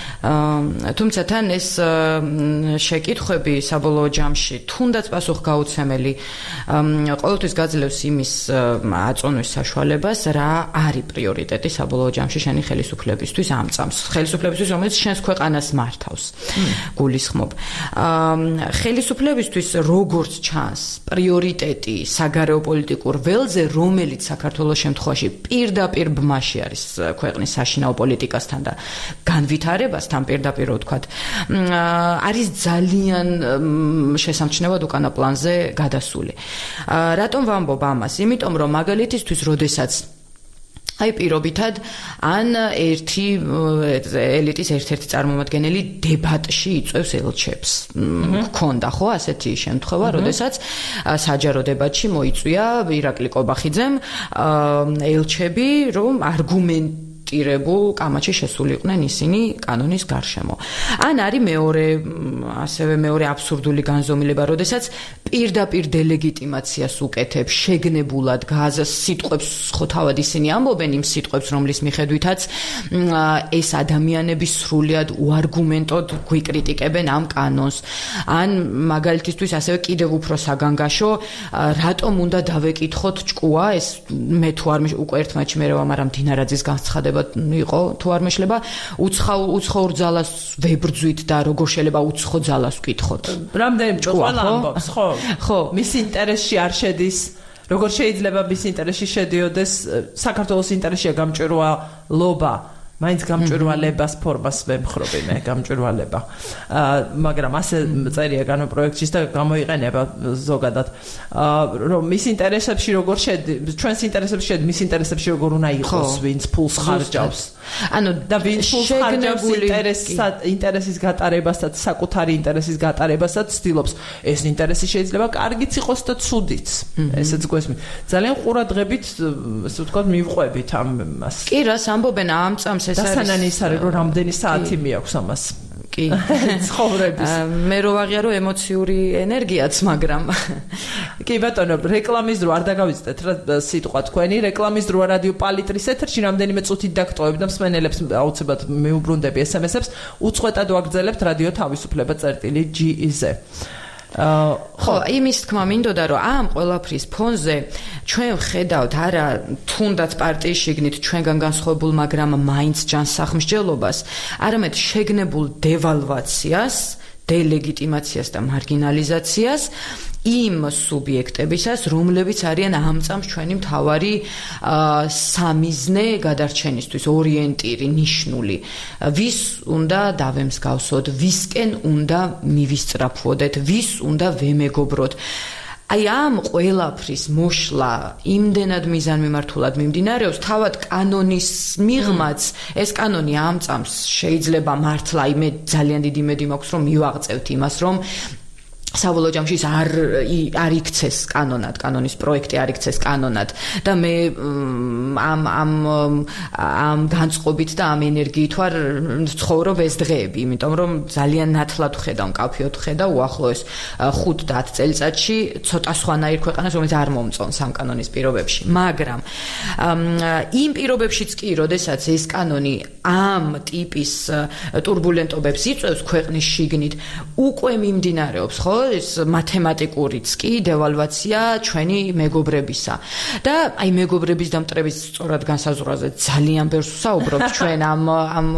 თუმცა თან ეს შეკითხვები საბოლოო ჯამში თუნდაც პასუხგაუცემელი ყოველთვის გაძლევს იმის აწონვის საშუალებას რა არის პრიორიტეტი საბოლოო ჯამში შენი ხელისუფლებისთვის ამ წამს ხელისუფლებისთვის რომელიც შენს ქვეყანას მართავს გულისხმობ ხელისუფლებისთვის როგორც ჩანს პრიორიტეტი საგარეო პოლიტიკურ ველზე რომელიც საქართველოს შემთხვევაში პირდაპირ ბმაში არის ქვეყნის საშინაო პოლიტიკასთან და განვითარებასთან პირდაპირ ვთქვათ არის ძალიან შესამჩნევად უკანა პლანზე გადასული. რატომ ვამბობ ამას? იმიტომ რომ მაგალითისთვის როდესაც აი პირობითად ან ერთი ელიტის ერთ-ერთი წარმომადგენელი დებატში იწვევს ელჩებს. გქონდა ხო ასეთი შემთხვევა, როდესაც საჯარო დებატში მოიწვია ირაკლი კობახიძემ ელჩები, რომ არგუმენტ ტირებულ კამაჩში შესულიყვნენ ისინი კანონის გარშემო. ან არის მეორე ასევე მეორე აბსურდული განზომილება, როდესაც პირდაპირ დელეგიტიმაციას უკეთებს შეგნებულად გააზას სიტყვებს ხო თავად ისინი ამბობენ იმ სიტყვებს, რომლის მიხედვითაც ეს ადამიანები სრულად უარგუმენტოდ გვიკრიტიკებენ ამ კანონს. ან მაგალითისთვის ასევე კიდევ უფრო საგანგაშო, რატომ უნდა დავეკითხოთ ჭკუა, ეს მე თუ არ უკვე ერთმანეთში მე რა ვამარა მდინარაძის განცხადება იყო თუ არ მეშლება უცხო უცხო ძალას ვებრძვით და როგორ შეიძლება უცხო ძალას ვკითხოთ რამდენი ყველა ამბობს ხო ხო მის ინტერესში არ შედის როგორ შეიძლება მის ინტერესში შედიოდეს საქართველოს ინტერესია გამჭვირვალობა მაინც გამჭვირვალებას ფორმას ვემხრობი მე გამჭვირვალება მაგრამ ასე წერია განო პროექტში და გამოიყენება ზოგადად რომ მის ინტერესებში როგორ შედის ჩვენს ინტერესებში შედის მის ინტერესებში როგორ უნდა იყოს ვინც ფულს ხარჯავს ანუ და ვინც ფულს ხარჯავს ინტერესის გატარებასაც საკუთარი ინტერესის გატარებასაც ცდილობს ეს ინტერესი შეიძლება კარგიც იყოს და ცუდიც ესეც გვესმის ძალიან ყურადღებით ასე ვთქვათ მივყვებით ამას კი რას ამბობენ ამ წამს ეს არის დასანანი ის არის რომ რამდენი საათი მიაქვს ამას კი ცხოვრების მე რო ვაღიარო ემოციური ენერგიაც მაგრამ კი ბატონო რეკლამის დრო არ დაგავიწყდეთ რა სიტყვა თქვენი რეკლამის დრო რადიო პალიტრის ეთერში რამდენიმე წუთით დაგტოვებ და მსმენელებს აუცილებლად მიუბრუნდები ეს ემ ესებს უწყვეტად ვაგრძელებთ რადიო თავისუფლება წერტილი ჯი ი-ზე ხო, იმის თქმა მინდოდა, რომ ამ ყველაფრის ფონზე ჩვენ ვხედავთ არა თუნდაც პარტიის შიგნით ჩვენგან განსხვავებულ, მაგრამ მაინც ჯანსაღმსჯელობას, არამედ შეგნებულ დევალვაციას, დელეგიტიმაციას და მარგინალიზაციას იმ სუბიექტებისას, რომლებიც არიან ამ წამს ჩვენი მთავარი სამიზნე გადარჩენისთვის, ორიენტირი, ნიშნული. ვის უნდა დავემსგავსოთ, ვისკენ უნდა მივისწრაფვოდეთ, ვის უნდა ვემეგობროთ. აი ამ ყველაფრის მოშლა იმდენად მიზანმიმართულად მიმდინარეობს, თავად კანონის მიღმაც, ეს კანონი ამ წამს შეიძლება მართლა, აი მე ძალიან დიდი იმედი მაქვს, რომ მივაღწევთ იმას, რომ საბოლოო ჯამში არ არ იქცეს კანონად, კანონის პროექტი არ იქცეს კანონად და მე ამ ამ ამ განწყობით და ამ ენერგიით ვარ ცხოვრობ ეს დღეები, იმიტომ რომ ძალიან ნათლად ვხედავ, მკაფიოდ ვხედავ უახლოეს ხუთ და ათ წელიწადში ცოტა სხვანაირ ქვეყანას, რომელიც არ მომწონს ამ კანონის პირობებში, მაგრამ იმ პირობებშიც კი, როდესაც ეს კანონი ამ ტიპის турბულენტობებს იწვევს ქვეყნის შიგნით, უკვე მიმდინარეობს, ხო, ეს მათემატიკურიც კი დევალვაცია ჩვენი მეგობრებისა. და აი მეგობრების დამტრების სწორად განსაზღვრაზე ძალიან ბევრს ვსაუბრობთ ჩვენ ამ ამ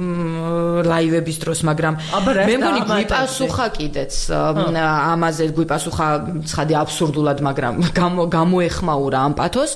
ლაივების დროს, მაგრამ მე მგონი გვიპასუხა კიდეც ამაზე გვიპასუხა ცხადი აბსურდულად, მაგრამ გამოეხმაურა ამ პათოს.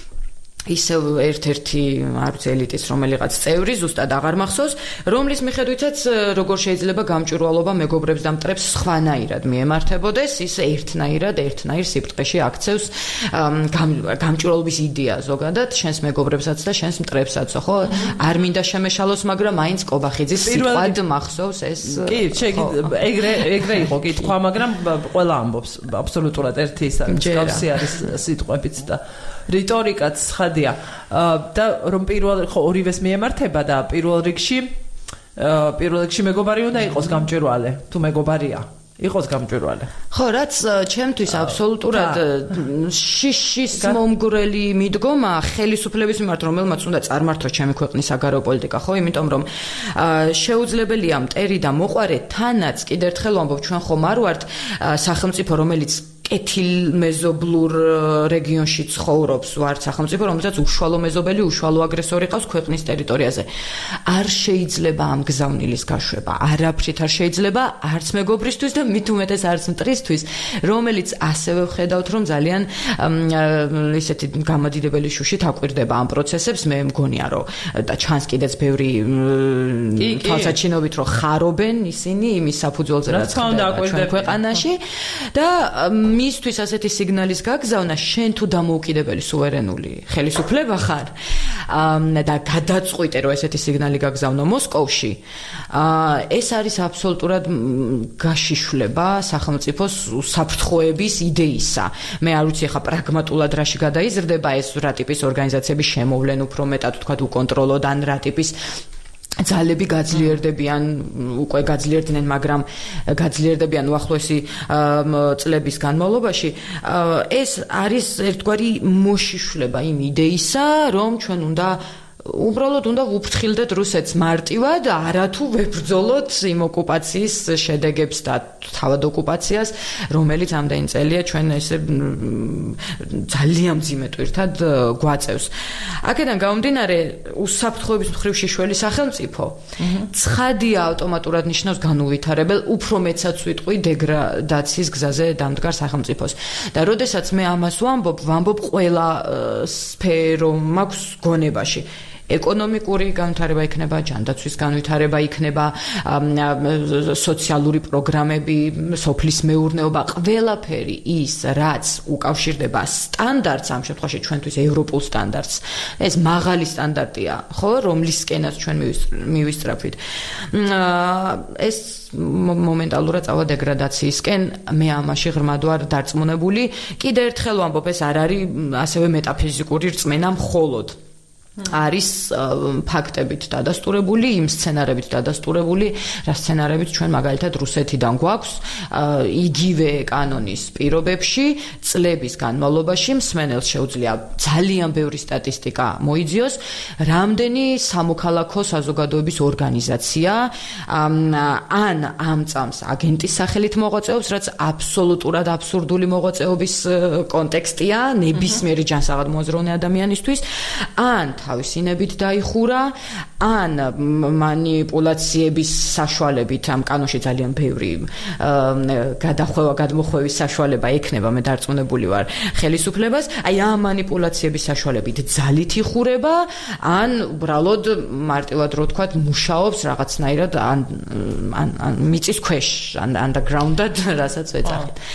ისევ ერთ-ერთი არ ვიცი ელიტის რომელიღაც წევრი ზუსტად აღარ მახსოვს, რომლის მიხედვითაც როგორ შეიძლება გამჭვირვალობა მეგობრებს დამტრებს სხვანაირად მიემართებოდეს, ის ერთნაირად, ერთნაირ სიბრტყეში აქცევს გამჭვირვალობის იდეა ზოგადად შენს მეგობრებსაც და შენს მტრებსაც, ხო? არ მინდა შემეშალოს, მაგრამ მაინც კობახიძის სიტყვად მახსოვს ეს. კი, ეგრე ეგრე იყო კითხვა, მაგრამ ყველა ამბობს აბსოლუტურად ერთი ის არის, გავსი არის სიტყვებიც და რიტორიკაც ხადია და რომ პირველ ხო ორივეს მიემართება და პირველ რიგში პირველ რიგში მეგობარი უნდა იყოს გამჭვირვალე თუ მეგობარია იყოს გამჭვირვალე. ხო, რაც ჩემთვის აბსოლუტურად შიშის მომგვრელი მიდგომა ხელისუფლების მიმართ, რომელმაც უნდა წარმართოს ჩემი ქვეყნის საგარეო პოლიტიკა, ხო, იმიტომ რომ შეუძლებელია მტერი და მოყვარე თანაც კიდევ ერთხელ ვამბობ, ჩვენ ხომ არ ვართ სახელმწიფო, რომელიც კეთილმეზობლურ რეგიონში ცხოვრობს, ვართ სახელმწიფო, რომელსაც უშუალო მეზობელი, უშუალო აგრესორი ყავს ქვეყნის ტერიტორიაზე. არ შეიძლება ამ გზავნილის გაშვება, არაფრით არ შეიძლება, არც მეგობრისთვის და მით უმეტეს არც მტრისთვის, რომელიც ასევე ვხედავთ, რომ ძალიან ისეთი გამადიდებელი შუშით აკვირდება ამ პროცესებს, მე მგონია, რომ და ჩანს კიდეც ბევრი თვალსაჩინობით, რომ ხარობენ ისინი იმის საფუძველზე, რაც ხდება ჩვენ ქვეყანაში და მისთვის ასეთი სიგნალის გაგზავნა, შენ თუ დამოუკიდებელი სუვერენული ხელისუფლება ხარ და გადაწყვიტე, რომ ესეთი სიგნალი გაგზავნა მოსკოვში, ეს არის აბსოლუტურად გაშიშვლება სახელმწიფოს საფრთხოების იდეისა. მე არ ვიცი ხა პრაგმატულად რაში გადაიზრდება ეს რა ტიპის ორგანიზაციების შემოვლენ უფრო მეტად თქვა უკონტროლოდ ან რა ტიპის ძალები გაძლიერდებიან, უკვე გაძლიერდნენ, მაგრამ გაძლიერდებიან უახლოესი წლების განმავლობაში. ეს არის ერთგვარი მოშიშვლება იმ იდეისა, რომ ჩვენ უნდა უბრალოდ უნდა ვუფრთხილდეთ რუსეთს მარტივად, არათუ ვებრძოლოთ იმ ოკუპაციის შედეგებს და თავად ოკუპაციას, რომელიც ამდენი წელია ჩვენ ესე ძალიან მძიმე ტვირთად გვაწევს. აქედან გამომდინარე, უსაფრთხოების მხრივ შიშველი სახელმწიფო ცხადია ავტომატურად ნიშნავს განუვითარებელ, უფრო მეცაც ვიტყვი დეგრადაციის გზაზე დამდგარ სახელმწიფოს. და როდესაც მე ამას ვამბობ, ვამბობ ყველა სფერო მაქვს გონებაში. ეკონომიკური განვითარება იქნება, ჯანდაცვის განვითარება იქნება, სოციალური პროგრამები, სოფლის მეურნეობა, ყველაფერი ის, რაც უკავშირდება სტანდარტს, ამ შემთხვევაში ჩვენთვის ევროპულ სტანდარტს. ეს მაღალი სტანდარტია, ხო, რომლისკენაც ჩვენ მივისწრაფვით. ეს მომენტალურად წავა დეგრადაციისკენ, მე ამაში ღრმად ვარ დარწმუნებული. კიდევ ერთხელ ვამბობ, ეს არ არის ასევე მეტაფიზიკური რწმენა მხოლოდ. არის ფაქტებით დადასტურებული, იმ სცენარებით დადასტურებული, რა სცენარებით ჩვენ მაგალითად რუსეთიდან გვაქვს, იგივე კანონის პირობებში, წლების განმავლობაში მსმენელს შეუძლია ძალიან ბევრი სტატისტიკა მოიძიოს, რამდენი სამოქალაქო საზოგადოების ორგანიზაცია ან ამ წამს აგენტის სახელით მოღვაწეობს, რაც აბსოლუტურად აბსურდული მოღვაწეობის კონტექსტია, ნებისმიერი ჯანსაღად მოაზროვნე ადამიანისთვის, ან თავისინებით დაიხურა, ან მანიპულაციების საშუალებით ამ კანონში ძალიან ბევრი გადახვევა, გადმოხვევის საშუალება ექნება, მე დარწმუნებული ვარ ხელისუფლებას, აი ამ მანიპულაციების საშუალებით ძალით იხურება, ან უბრალოდ მარტივად რო ვთქვათ, მუშაობს რაღაცნაირად ან ან მიწის ქვეშ, ან underground-ად, რასაც ვეძახით.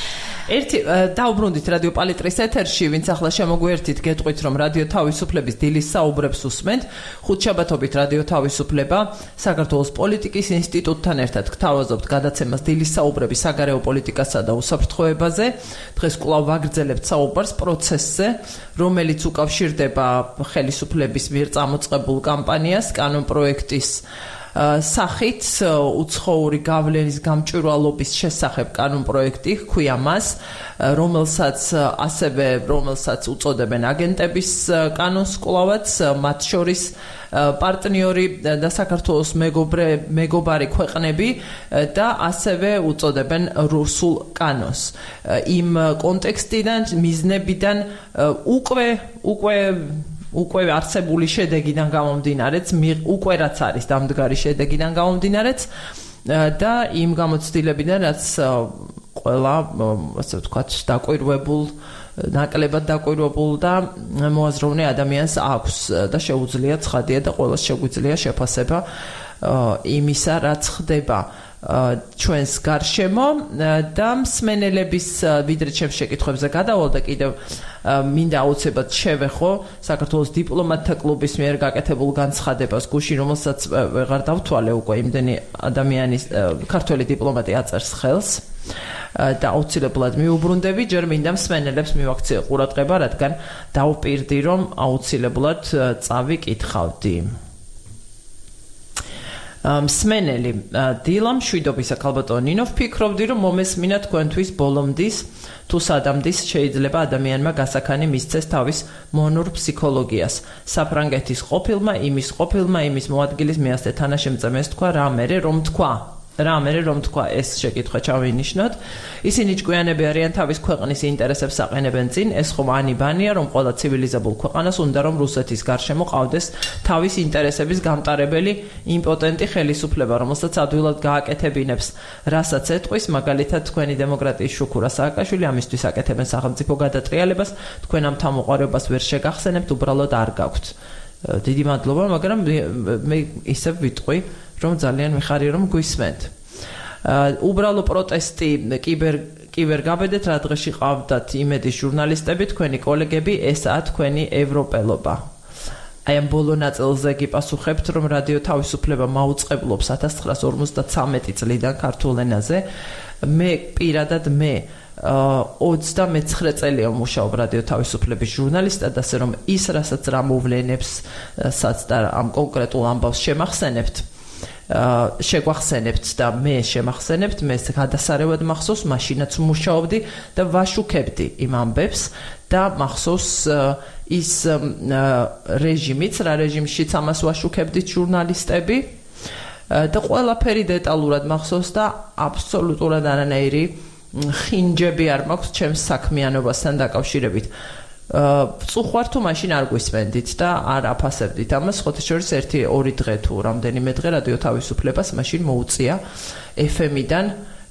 ერთი დაუბრუნდით რადიო პალიტრის ეთერში, ვინც ახლა შემოგვიერთით, გეტყვით, რომ რადიო თავისუფლების დილის საუბრებს უსმენთ. ხუთშაბათობით რადიო თავისუფლება საქართველოს პოლიტიკის ინსტიტუტთან ერთად გთავაზობთ გადაცემას დილის საუბრები საგარეო პოლიტიკასა და უსაფრთხოებაზე. დღეს კვლავ ვაგრძელებთ საუბარს პროცესზე, რომელიც უკავშირდება ხელისუფლების მიერ წამოწყებულ კამპანიას კანონპროექტის სახით უცხოური გავლენის გამჭვირვალობის შესახებ კანონპროექტი ჰქვია მას, რომელსაც ასევე რომელსაც უწოდებენ აგენტების კანონს კვლავაც, მათ შორის პარტნიორი და საქართველოს მეგობრე მეგობარი ქვეყნები და ასევე უწოდებენ რუსულ კანონს. იმ კონტექსტიდან, მიზნებიდან უკვე უკვე უკვე არსებული შედეგიდან გამომდინარეც, უკვე რაც არის დამდგარი შედეგიდან გამომდინარეც და იმ გამოცდილებიდან, რაც ყველა, ასე ვთქვათ, დაკვირვებულ, ნაკლებად დაკვირვებულ და მოაზროვნე ადამიანს აქვს და შეუძლია ცხადია და ყველას შეგვიძლია შეფასება იმისა, რაც ხდება ჩვენს გარშემო და მსმენელების ვიდრე ჩემს შეკითხვებზე გადავალ და კიდევ მინდა აუცილებლად შევეხო საქართველოს დიპლომატთა კლუბის მიერ გაკეთებულ განცხადებას, გუშინ რომელსაც ვეღარ დავთვალე უკვე იმდენი ადამიანის ქართველი დიპლომატი აწერს ხელს და აუცილებლად მიუბრუნდები, ჯერ მინდა მსმენელებს მივაქციო ყურადღება, რადგან დავპირდი, რომ აუცილებლად წავიკითხავდი. მსმენელი დილა მშვიდობისა ქალბატონო ნინო, ვფიქრობდი, რომ მომესმინა თქვენთვის ბოლომდის თუ სადამდის შეიძლება ადამიანმა გასაქანი მისცეს თავის მონურ ფსიქოლოგიას. საფრანგეთის ყოფილმა, იმის ყოფილმა, იმის მოადგილის მეასე თანაშემწემეს თქვა, რა მერე რომ თქვა. რა მერე რომ თქვა, ეს შეკითხვა ჩავინიშნოთ. ისინი ჭკვიანები არიან, თავის ქვეყნის ინტერესებს აყენებენ წინ, ეს ხომ ანიბანია, რომ ყველა ცივილიზებულ ქვეყანას უნდა რომ რუსეთის გარშემო ყავდეს თავის ინტერესების გამტარებელი იმპოტენტი ხელისუფლება, რომელსაც ადვილად გააკეთებინებს, რასაც ეტყვის, მაგალითად თქვენი დემოკრატიის შუქურა სააკაშვილი, ამისთვის აკეთებენ სახელმწიფო გადატრიალებას, თქვენ ამ თამოყარებას ვერ შეგახსენებთ, უბრალოდ არ გაქვთ. დიდი მადლობა, მაგრამ მე ისევ ვიტყვი, რომ ძალიან მიხარია რომ გვისმენთ. უბრალო პროტესტი კიბერ კიბერგაბედეთ, რა დღეში ყავდათ იმედის ჟურნალისტები, თქვენი კოლეგები, ესაა თქვენი ევროპელობა. აი ამ ბოლო ნაწილზე გიპასუხებთ, რომ რადიო თავისუფლება მაუწყებლობს ათას ცხრაას ორმოცდათვრამეტი წლიდან ქართულ ენაზე. მე პირადად მე ოცდამეცხრე წელია ვმუშაობ რადიო თავისუფლების ჟურნალისტად, ასე რომ ის რასაც რა მოვლენებსაც და ამ კონკრეტულ ამბავს შემახსენებთ, შეგვახსენებთ და მე შემახსენებთ, მე გადასარევად მახსოვს, მაშინაც ვმუშაობდი და ვაშუქებდი იმ ამბებს და მახსოვს ის რეჟიმიც, რა რეჟიმშიც ამას ვაშუქებდით ჟურნალისტები და ყველაფერი დეტალურად მახსოვს და აბსოლუტურად არანაირი ხინჯები არ მაქვს ჩემს საქმიანობასთან დაკავშირებით. წუხვარ თუ მაშინ არ გვისმენდით და არ აფასებდით ამას, ხოთა შორის ერთი ორი დღე თუ რამდენიმე დღე რადიო თავისუფლებას მაშინ მოუწია ეფ ემიდან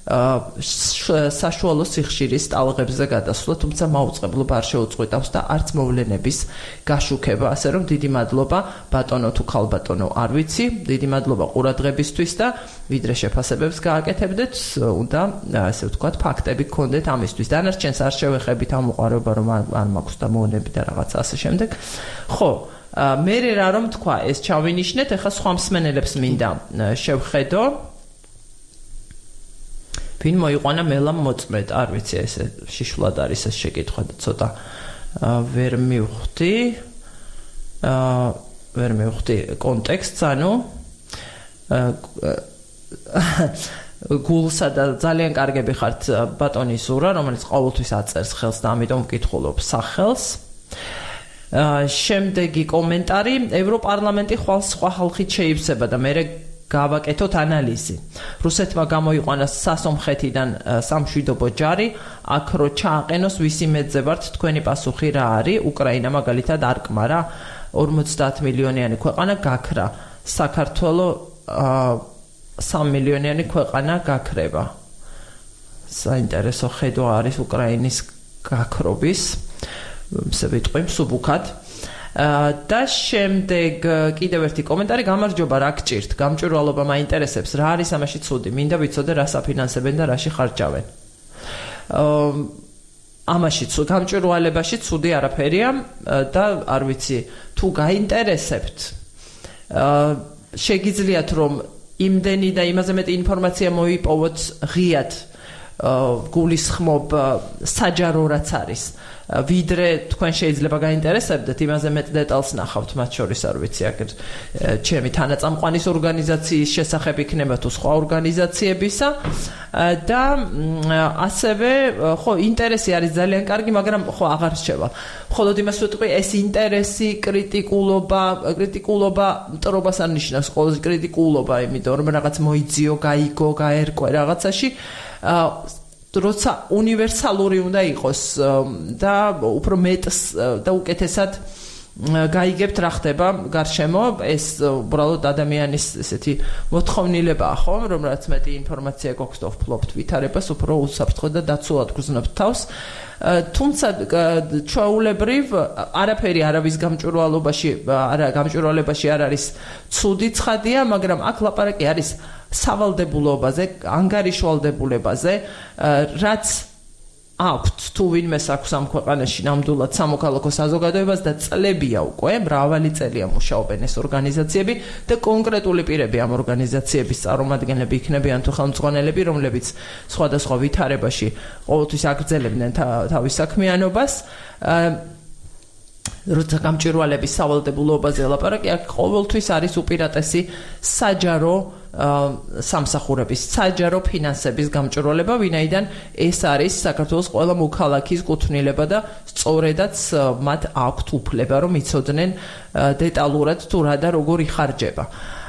საშუალო სიხშირის ტალღებზე გადასვლა, თუმცა მაუწყებლობა არ შეუწყვეტავს და არც მოვლენების გაშუქება, ასე რომ დიდი მადლობა ბატონო თუ ქალბატონო არ ვიცი, დიდი მადლობა ყურადღებისთვის და ვიდრე შეფასებებს გააკეთებდეთ, უნდა ასე ვთქვათ ფაქტები გქონდეთ ამისთვის. დანარჩენს არ შევეხებით ამ უყარება, რომ არ მაქვს და მოონები და რაღაცა ასე შემდეგ. ხო, მე რა რომ თქვა, ეს ჩავინიშნეთ, ეხლა სხვა მსმენელებს მინდა შევხედო. ვინ მოიყვანა მელამ მოწმედ, არ ვიცი, ესე შიშულად არის ეს შეკითხვა და ცოტა ვერ მივხვდი. ვერ მივხვდი კონტექსტს, ანუ გულსა და ძალიან კარგები ხართ ბატონი ზურა, რომელიც ყოველთვის აწერს ხელს და ამიტომ ვკითხულობ სახელს. შემდეგი კომენტარი, ევროპარლამენტი ხვალ სხვა ხალხით შეივსება და მე გავაკეთოთ ანალიზი. რუსეთმა გამოიყვანა სასომხეთიდან სამშვიდობო ჯარი, აქ რო ჩააყენოს ვისი მეძე ვართ, თქვენი პასუხი რა არის? უკრაინა მაგალითად არ კმარა, ორმოცდაათ მილიონიანი ქვეყანა გაქრა. საქართველო სამ მილიონიანი ქვეყანა გაქრება. საინტერესო ხედვა არის უკრაინის გაქრობის, ესე ვიტყვი მსუბუქად. და შემდეგ კიდევ ერთი კომენტარი, გამარჯობა, რა გჭირთ? გამჭვირვალობა მაინტერესებს, რა არის ამაში ცუდი? მინდა ვიცოდე, რა საფინანსებენ და რაში ხარჯავენ. ამაშიც გამჭვირვალებაში ცუდი არაფერია და არ ვიცი თუ გაინტერესებთ შეგიძლიათ რომ იმდენი და იმაზე მეტი ინფორმაცია მოიპოვოთ ღიად გულისხმობ საჯარო რაც არის ვიდრე თქვენ შეიძლება გაინტერესებდეთ იმაზე მეტ დეტალს ნახავთ მათ შორის არ ვიცი აქ ჩემი თანაწამყვანის ორგანიზაციის შესახებ იქნება თუ სხვა ორგანიზაციებისა და ასევე ხო ინტერესი არის ძალიან კარგი მაგრამ ხო აღარ რჩება მხოლოდ იმას ვიტყვი ეს ინტერესი კრიტიკულობა კრიტიკულობა მტრობას არ ნიშნავს ყოველთვის კრიტიკულობა იმიტომ რომ რაღაც მოიძიო გაიგო გაერკვე რაღაცაში როცა უნივერსალური უნდა იყოს და უფრო მეტს და უკეთესად გაიგებთ რა ხდება გარშემო ეს უბრალოდ ადამიანის ესეთი მოთხოვნილებაა ხო რომ რაც მეტი ინფორმაცია გვაქვს და ვფლობთ ვითარებას უფრო უსაფრთხო და დაცულად გრძნობთ თავს თუმცა ჩვეულებრივ არაფერი არავის გამჭვირვალობაში არა გამჭვირვალებაში არ არის ცუდი ცხადია მაგრამ აქ ლაპარაკი არის სავალდებულობაზე ანგარიშვალდებულებაზე რაც აქვთ თუ ვინმეს აქვს ამ ქვეყანაში ნამდვილად სამოქალაქო საზოგადოებას და წლებია უკვე მრავალი წელია მუშაობენ ეს ორგანიზაციები და კონკრეტული პირები ამ ორგანიზაციების წარმომადგენლები იქნებიან თუ ხელმძღვანელები რომლებიც სხვადასხვა ვითარებაში ყოველთვის აგრძელებდნენ თავის საქმიანობას როცა გამჭვირვალების სავალდებულობაზე ლაპარაკი აქ ყოველთვის არის უპირატესი საჯარო სამსახურების საჯარო ფინანსების გამჭვირვალება ვინაიდან ეს არის საქართველოს ყველა მოქალაქის კუთვნილება და სწორედაც მათ აქვთ უფლება რომ იცოდნენ დეტალურად თუ რა და როგორ იხარჯება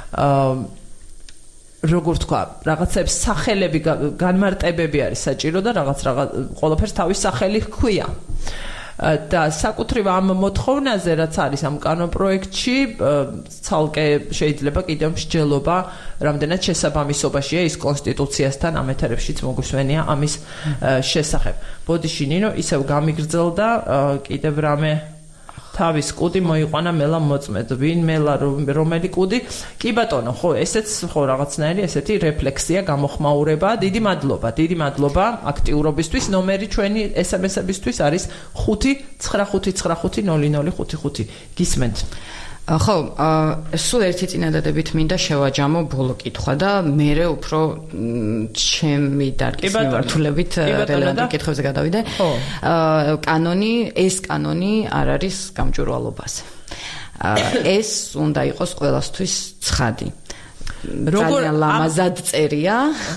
როგორ თქვა რაღაცებს სახელები განმარტებები არის საჭირო და რაღაც რაღაც ყველაფერს თავის სახელი ჰქვია და საკუთრივ ამ მოთხოვნაზე რაც არის ამ კანონპროექტში ცალკე შეიძლება კიდევ მსჯელობა რამდენად შესაბამისობაშია ის კონსტიტუციასთან ამ ეთერებშიც მოგვისვენია ამის შესახებ. ბოდიში ნინო ისევ გამიგრძელდა კიდევ რამე თავის კუდი მოიყვანა მელა მოწმედ ვინ მელა რომელი კუდი კი ბატონო ხო ესეც ხო რაღაცნაირი ესეთი რეფლექსია გამოხმაურება დიდი მადლობა დიდი მადლობა აქტიურობისთვის ნომერი ჩვენი ეს ემ ეს-ებისთვის არის ხუთი ცხრა ხუთი ცხრა ხუთი ნული ნული ხუთი ხუთი გისმენთ ხო სულ ერთი წინადადებით მინდა შევაჯამო ბოლო კითხვა და მერე უფრო ჩემი დარგის მიმართულებით რელევანტურ კითხვებზე გადავიდე კანონი ეს კანონი არ არის გამჭვირვალობაზე ეს უნდა იყოს ყველასთვის ცხადი ძალიან ლამაზად წერია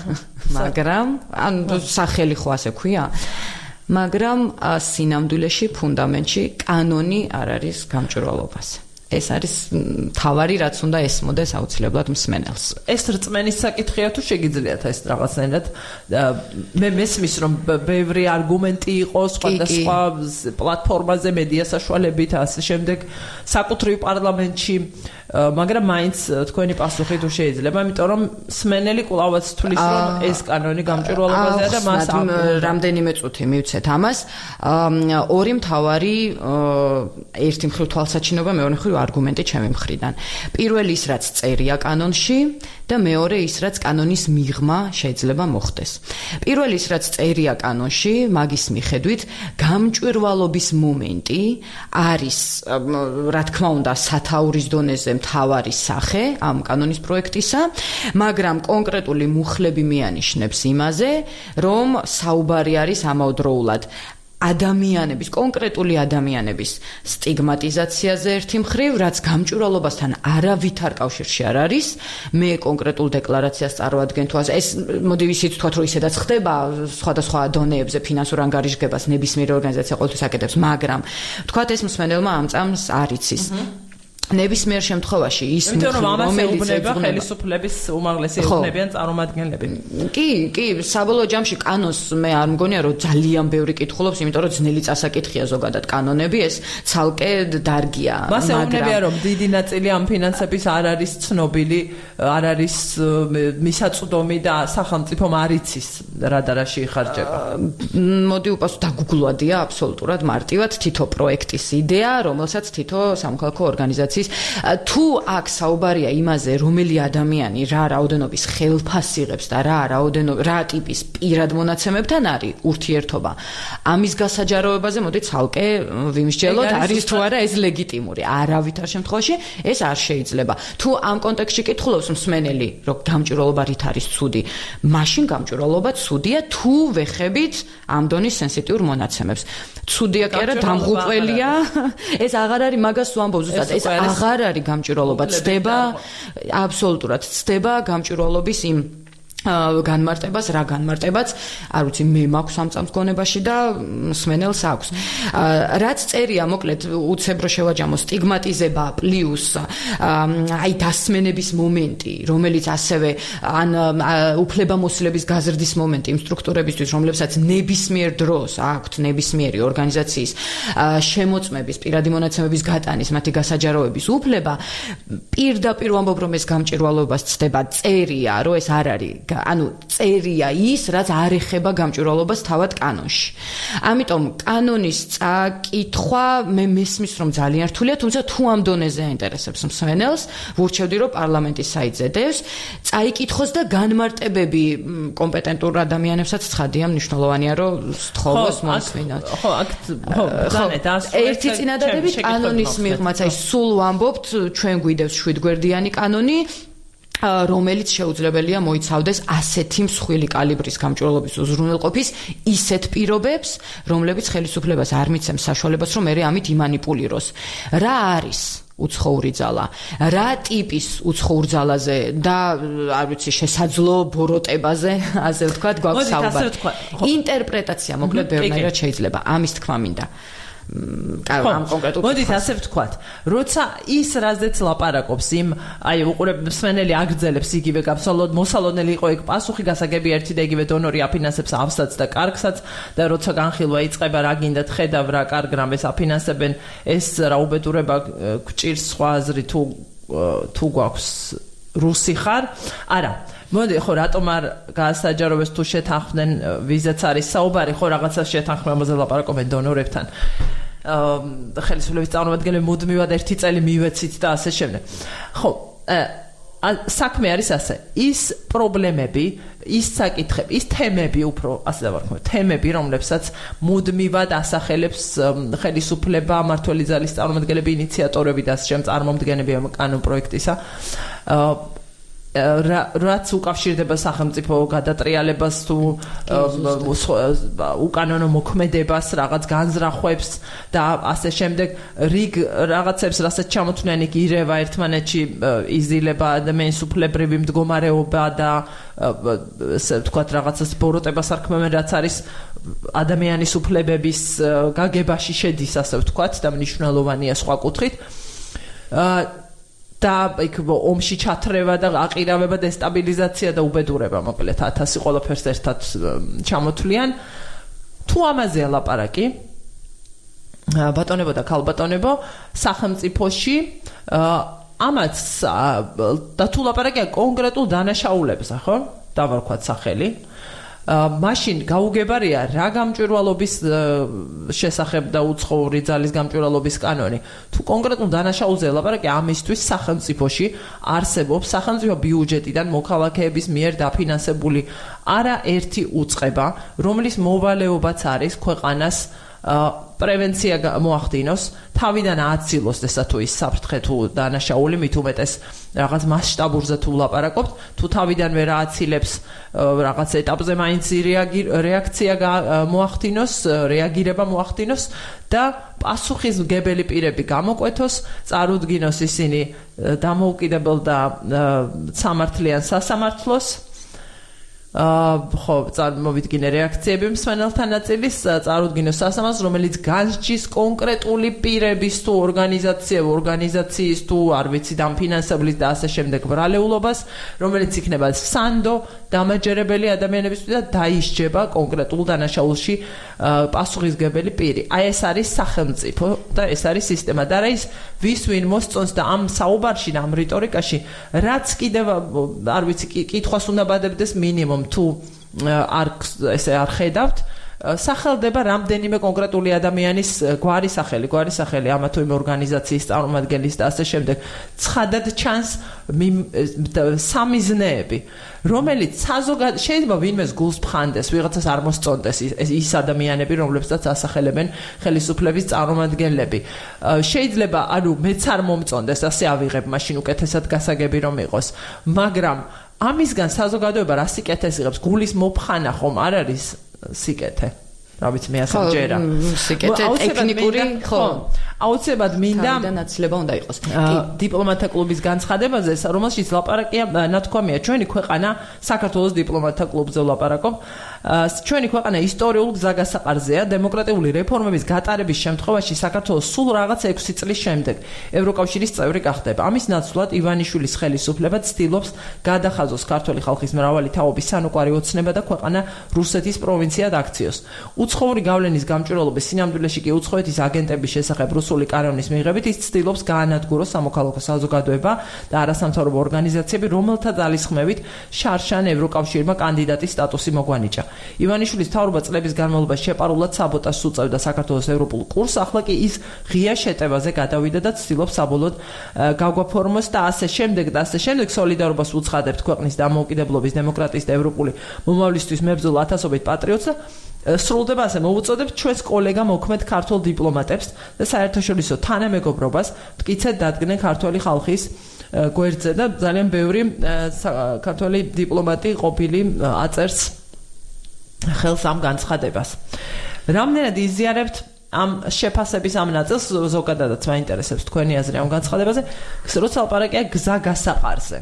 მაგრამ ან სახელი ხო ასე ქვია მაგრამ სინამდვილეში ფუნდამენტში კანონი არ არის გამჭვირვალობაზე ეს არის თავარი რაც უნდა ესმოდეს აუცილებლად მსმენელს. ეს რწმენის საკითხია თუ შეგიძლიათ ეს რაღაცნაირად მე მესმის რომ ბევრი არგუმენტი იყოს სხვადასხვა პლატფორმაზე მედია საშუალებით ასე შემდეგ საკუთრივ პარლამენტში მაგრამ მაინც თქვენი პასუხი თუ შეიძლება იმიტომ რომ მსმენელი კვლავაც თulis რომ ეს კანონი გამჭვირვალობაზეა და მას რამდენიმე წუთი მივცეთ ამას ორი მთავარი ერთი მხრივ თვალსაჩინობა მეორე მხრივ არგუმენტი ჩემი მხრიდან. პირველი ის რაც წერია კანონში და მეორე ის რაც კანონის მიღმა შეიძლება მოხდეს. პირველი ის რაც წერია კანონში, მაგის მიხედვით გამჭვირვალობის მომენტი არის რა თქმა უნდა სათაურის დონეზე მთავარი სახე ამ კანონის პროექტისა, მაგრამ კონკრეტული მუხლები მიანიშნებს იმაზე, რომ საუბარი არის ამავდროულად ადამიანების, კონკრეტული ადამიანების სტიგმატიზაციაზე ერთი მხრივ, რაც გამჭვირვალობასთან არავითარ კავშირში არ არის. მე კონკრეტულ დეკლარაციას წარმოადგენ თუ ეს მოდი ვიცით თქვათ რომ ისედაც ხდება სხვადასხვა დონეებზე ფინანსურ ანგარიშგებას ნებისმიერი ორგანიზაცია ყოველთვის აკეთებს, მაგრამ თქვათ ეს მსმენელმა ამ წამს არ იცის. ნებისმიერ შემთხვევაში ის რომელიც ხელისუფლების უმაღლესი ეუბნებიან წარმომადგენლები. კი, კი, საბოლოო ჯამში კანონს მე არ მგონია რომ ძალიან ბევრი კითხულობს, იმიტომ რომ ძნელი წასაკითხია ზოგადად კანონები, ეს ცალკე დარგია. მას ეუბნებიან რომ დიდი ნაწილი ამ ფინანსების არ არის ცნობილი, არ არის მისაწვდომი და სახელმწიფომ არ იცის რა და რაში იხარჯება. მოდი უპასუხო დაგუგლვადია აბსოლუტურად მარტივად თითო პროექტის იდეა, რომელსაც თითო სამოქალაქო ორგანიზაცია ორგანიზაციის თუ აქ საუბარია იმაზე რომელი ადამიანი რა რაოდენობის ხელფას იღებს და რა რაოდენობის რა ტიპის პირად მონაცემებთან არის ურთიერთობა ამის გასაჯაროებაზე მოდი ცალკე ვიმსჯელოთ არის თუ არა ეს ლეგიტიმური არავითარ შემთხვევაში ეს არ შეიძლება თუ ამ კონტექსტში კითხულობს მსმენელი რომ გამჭვირვალობა რით არის ცუდი მაშინ გამჭვირვალობა ცუდია თუ ვეხებით ამ დონის სენსიტიურ მონაცემებს ცუდია კი არა დამღუპველია ეს აღარ არის მაგას ვამბობ ზუსტად ეს აღარ არის გამჭვირვალობა ცდება აბსოლუტურად ცდება გამჭვირვალობის იმ განმარტებას რა განმარტებაც არ ვიცი მე მაქვს ამ წამს გონებაში და მსმენელს აქვს რაც წერია მოკლედ უცებრო შევაჯამო სტიგმატიზება პლუს აი დასმენების მომენტი რომელიც ასევე ან უფლებამოსილების გაზრდის მომენტი იმ სტრუქტურებისთვის რომლებსაც ნებისმიერ დროს აქვთ ნებისმიერი ორგანიზაციის შემოწმების პირადი მონაცემების გატანის მათი გასაჯაროების უფლება პირდაპირ ვამბობ რომ ეს გამჭვირვალობას ცდება წერია რომ ეს არ არის ანუ წერია ის, რაც არ ეხება გამჭვირვალობას თავად კანონში. ამიტომ კანონის წაკითხვა მე მესმის რომ ძალიან რთულია, თუმცა თუ ამ დონეზე აინტერესებს მსმენელს, ვურჩევდი რომ პარლამენტის საიტზე დევს, წაიკითხოს და განმარტებები კომპეტენტურ ადამიანებსაც ცხადია მნიშვნელოვანია რომ სთხოვოს მოისმინოთ. ხო, აქ ხო, ზანეთ ერთი წინადადები კანონის მიღმაც, აი სულ ვამბობთ, ჩვენ გვიდევს შვიდგვერდიანი კანონი რომელიც შეუძლებელია მოიცავდეს ასეთი მსხვილი კალიბრის გამჭვირვალობის უზრუნველყოფის ისეთ პირობებს, რომლებიც ხელისუფლებას არ მიცემს საშუალებას, რომ მე ამით იმანიპულიროს. რა არის უცხოური ძალა? რა ტიპის უცხოურ ძალაზე და არ ვიცი შესაძლო ბოროტებაზე, ასე ვთქვათ, გვაქვს საუბარი. ინტერპრეტაცია მოკლედ ბევრნაირად შეიძლება. ამის თქმა მინდა. ამ კონკრეტულ მოდით ასე ვთქვათ, როცა ის რაზეც ლაპარაკობს იმ აი უყურებ მსმენელი აგრძელებს იგივე გაბსალოდ მოსალოდნელი იყო ეგ პასუხი გასაგები ერთი და იგივე დონორი აფინანსებს ავსაც და კარგსაც და როცა განხილვა იწყება რა გინდათ ხედავ რა კარგ რამეს აფინანსებენ ეს რა უბედურება გჭირს სხვა აზრი თუ თუ გვაქვს რუსი ხარ არა მოდი ხო რატომ არ გაასაჯაროებს თუ შეთანხმდნენ ვიზაც არის საუბარი ხო რაღაცა შეთანხმებაზე ლაპარაკობენ დონორებთან აა ხელისუფლების წარმომადგენლები მუდმივად ერთი წელი მივეცით და ასე შემდეგ ხო საქმე არის ასე ის პრობლემები ის საკითხები ის თემები უფრო ასე დავარქვა თემები რომლებსაც მუდმივად ასახელებს ხელისუფლება მმართველი ძალის წარმომადგენლები ინიციატორები და ასე შემდეგ წარმომადგენლები ამ კანონ პროექტისა აა რაც უკავშირდება სახელმწიფო გადატრიალებას თუ უკანონო მოქმედებას, რაღაც განზრახვებს და ასე შემდეგ რიგ რაღაცებს, რასაც ჩამოთვლიან იქ ირევა ერთმანეთში იზილება ადამიანის უფლებრივი მდგომარეობა და ასე ვთქვათ რაღაცას ბოროტებას არქმევენ, რაც არის ადამიანის უფლებების გაგებაში შედის, ასე ვთქვათ და მნიშვნელოვანია სხვა კუთხით. და იქ ომში ჩათრევა და აყირავება და დესტაბილიზაცია და უბედურება მოკლედ ათასი ყველაფერს ერთად ჩამოთვლიან თუ ამაზეა ლაპარაკი ბატონებო და ქალბატონებო სახელმწიფოში ამაც და თუ ლაპარაკია კონკრეტულ დანაშაულებზე ხო დავარქვათ სახელი მაშინ გაუგებარია რა გამჭვირვალობის შესახებ და უცხოური ძალის გამჭვირვალობის კანონი თუ კონკრეტულ დანაშაულზე ლაპარაკი ამისთვის სახელმწიფოში არსებობს სახელმწიფო ბიუჯეტიდან მოქალაქეების მიერ დაფინანსებული არაერთი უწყება რომლის მოვალეობაც არის ქვეყანას პრევენცია მოახდინოს თავიდან ააცილოს ესა თუ ის საფრთხე თუ დანაშაული მით უმეტეს რაღაც მასშტაბურზე თუ ლაპარაკობთ თუ თავიდანვე რა აცილებს რაღაც ეტაპზე მაინც რეაქცია მოახდინოს რეაგირება მოახდინოს და პასუხისმგებელი პირები გამოკვეთოს წარუდგინოს ისინი დამოუკიდებელ და სამართლიან სასამართლოს აა ხო წარმოვიდგინე რეაქციები მსმენელთა ნაწილის წარუდგინოს სასამართლოს რომელიც განსჯის კონკრეტული პირების თუ ორგანიზაციების ორგანიზაციის თუ არ ვიცი დამფინანსებლის და ასე შემდეგ ბრალეულობას რომელიც იქნება სანდო დამაჯერებელი ადამიანებისთვის და დაისჯება კონკრეტულ დანაშაულში პასუხისმგებელი პირი. აი ეს არის სახელმწიფო და ეს არის სისტემა და რა ის ვის ვინ მოსწონს და ამ საუბარში და ამ რიტორიკაში რაც კიდევ არ ვიცი კითხვას უნდა ბადებდეს მინიმუმ თუ არ ესე არ ხედავთ სახელდება რამდენიმე კონკრეტული ადამიანის გვარი სახელი, გვარი სახელი ამა თუ იმ ორგანიზაციის წარმომადგენლის და ასე შემდეგ. ცხადად ჩანს სამიზნეები, რომელიც საზოგადო შეიძლება ვინმეს გულს ფხანდეს, ვიღაცას არ მოსწონდეს ის ადამიანები, რომლებსაც ასახელებენ ხელისუფლების წარმომადგენლები. შეიძლება ანუ მეც არ მომწონდეს, ასე ავიღებ, მაშინ უკეთესად გასაგები რომ იყოს, მაგრამ ამისგან საზოგადოება რა სიკეთეს იღებს, გულის მოფხანა ხომ არ არის სიკეთე. რა ვიცი მე ასე მჯერა. სიკეთე ტექნიკური ხო. აუცილებლად მინდა დანაცლება უნდა იყოს. დიპლომატთა კლუბის განცხადებაზე, რომელშიც ლაპარაკია, ნათქვამია, ჩვენი ქვეყანა საქართველოს დიპლომატთა კლუბზე ლაპარაკობ. ჩვენი ქვეყანა ისტორიულ გზაგასაყარზეა, დემოკრატიული რეფორმების გატარების შემთხვევაში საქართველოს სულ რაღაც ექვსი წლის შემდეგ ევროკავშირის წევრი გახდება. ამის ნაცვლად ივანიშვილის ხელისუფლება ცდილობს გადახაზოს ქართული ხალხის მრავალი თაობის სანუკვარი ოცნება და ქვეყანა რუსეთის პროვინციად აქციოს. უცხოური გავლენის გამჭვირვალობის სინამდვილეში კი უცხოეთის აგენტების შესახებ რუსული კანონის მიღებით ის ცდილობს გაანადგუროს სამოქალაქო საზოგადოება და არასამთავრობო ორგანიზაციები, რომელთა ძალისხმევით შარშან ევროკავშირმა კანდიდატის სტატუსი მოგვანიჭა. ივანიშვილის მთავრობა წლების განმავლობაში შეპარულად საბოტაჟს უწევდა საქართველოს ევროპულ კურსს, ახლა კი ის ღია შეტევაზე გადავიდა და ცდილობს საბოლოოდ გაგვაფორმოს და ასე შემდეგ და ასე შემდეგ სოლიდარობას უცხადებთ ქვეყნის დამოუკიდებლობის, დემოკრატიის და ევროპული მომავლისთვის მებრძოლ ათასობით პატრიოტს და სრულდება ასე მოვუწოდებთ ჩვენს კოლეგა მოქმედ ქართულ დიპლომატებს და საერთაშორისო თანამეგობრობას მტკიცედ დადგნენ ქართული ხალხის გვერდზე და ძალიან ბევრი ქართული დიპლომატი ყოფილი აწერს ხელს ამ განცხადებას. რამდენად იზიარებთ ამ შეფასების ამ ნაწილს, ზოგადადაც მაინტერესებს თქვენი აზრი ამ განცხადებაზე, როცა ლაპარაკია გზა გასაყარზე.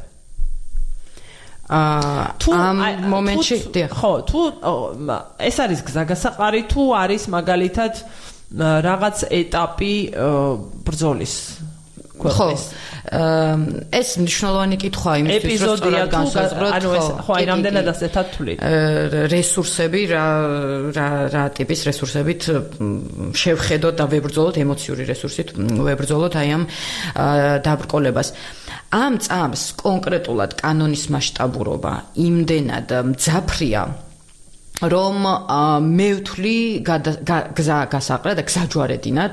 თუ ამ მომენტში ხო, თუ ეს არის გზა გასაყარი, თუ არის მაგალითად რაღაც ეტაპი ბრძოლის ქვეყნის. ეს მნიშვნელოვანი კითხვაა იმისთვის, რომ სწორად განსაზღვროთ, ხო, აი რამდენად ასეთად თვლით. რესურსები, რა რა რა ტიპის რესურსებით შევხედოთ და ვებრძოლოთ ემოციური რესურსით, ვებრძოლოთ აი ამ დაბრკოლებას. ამ წამს კონკრეტულად კანონის მასშტაბურობა იმდენად მძაფრია, რომ მე ვთვლი გზა გასაყრა და გზაჯვარედინად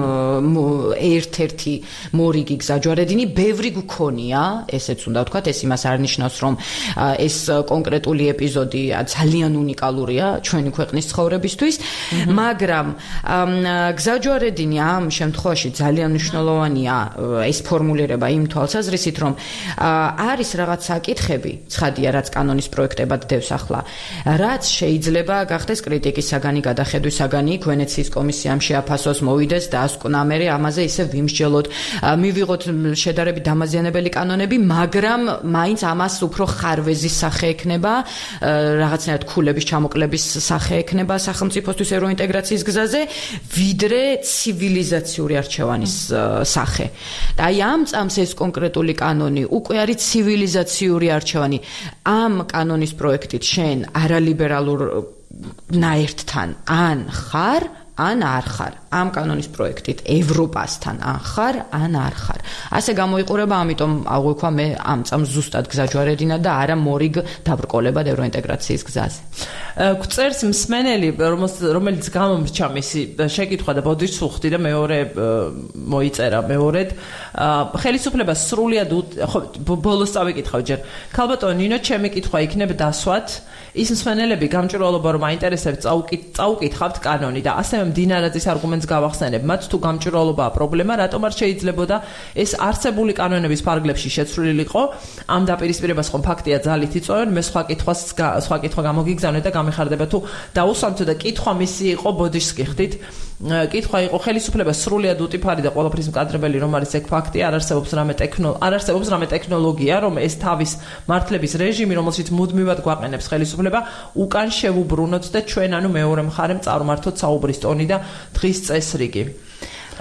ერთ-ერთი მორიგი გზაჯვარედინი ბევრი გქონია, ესეც უნდა ვთქვათ, ეს იმას არ ნიშნავს, რომ ეს კონკრეტული ეპიზოდი ძალიან უნიკალურია ჩვენი ქვეყნის ცხოვრებისთვის, მაგრამ გზაჯვარედინი ამ შემთხვევაში ძალიან მნიშვნელოვანია ეს ფორმულირება იმ თვალსაზრისით, რომ არის რაღაც საკითხები, ცხადია, რაც კანონის პროექტებად დევს ახლა, რაც შეიძლება გახდეს კრიტიკის საგანი, გადახედვის საგანი, ვენეციის კომისიამ შეაფასოს, მოვიდეს და ასკვნამერე ამაზე ისე ვიმსჯელოთ, მივიღოთ შედარებით დამაზიანებელი კანონები, მაგრამ მაინც ამას უფრო ხარვეზის სახე ექნება, რაღაცნაირად ქულების ჩამოკლების სახე ექნება სახელმწიფოსთვის ევროინტეგრაციის გზაზე, ვიდრე ცივილიზაციური არჩევანის სახე. და აი ამ წამს ეს კონკრეტული კანონი უკვე არის ცივილიზაციური არჩევანი. ამ კანონის პროექტით შენ არალიბერალურ ნაერთთან ან ხარ, ან არ ხარ. ამ კანონის პროექტით ევროპასთან ან ხარ, ან არ ხარ. ასე გამოიყურება, ამიტომ აღვიქვა მე ამ წამს ზუსტად გზაჯვარედინა და არა მორიგ დაბრკოლებად ევროინტეგრაციის გზაზე. გვწერს მსმენელი, რომელიც გამომრჩა მისი შეკითხვა და ბოდიშს უხდი და მეორე მოიწერა მეორედ. ხელისუფლება სრულიად ხო ბოლოს წავიკითხავ ჯერ. ქალბატონო ნინო, ჩემი კითხვა იქნება დასვათ. ის მსმენელები გამჭვირვალობა რომ აინტერესებს წაუკითხავთ კანონი და ასევე მდინარაძის არგუმენტს გავახსენებ, მათ თუ გამჭვირვალობაა პრობლემა, რატომ არ შეიძლებოდა ეს არსებული კანონების ფარგლებში შეცვლილიყო? ამ დაპირისპირებას ხომ ფაქტია ძალით იწვევენ, მე სხვა კითხვას სხვა კითხვა გამოგიგზავნეთ და გამეხარდება თუ დაუსვამთ და კითხვა მისი იყო ბოდიშს გიხდით. კითხვა იყო ხელისუფლება სრულიად უტიფარი და ყველაფრის მკადრებელი რომ არის ეგ ფაქტი, არ არსებობს რამე ტექნოლოგია, არ არსებობს რამე ტექნოლოგია, რომ ეს თავის მართლების რეჟიმი, რომელშიც მუდმივად გვაყენებს ხელისუფლება, უკან შევუბრუნოთ და ჩვენ ანუ მეორე მხარემ წარმართოთ საუბრის ტონი და დღის წესრიგი.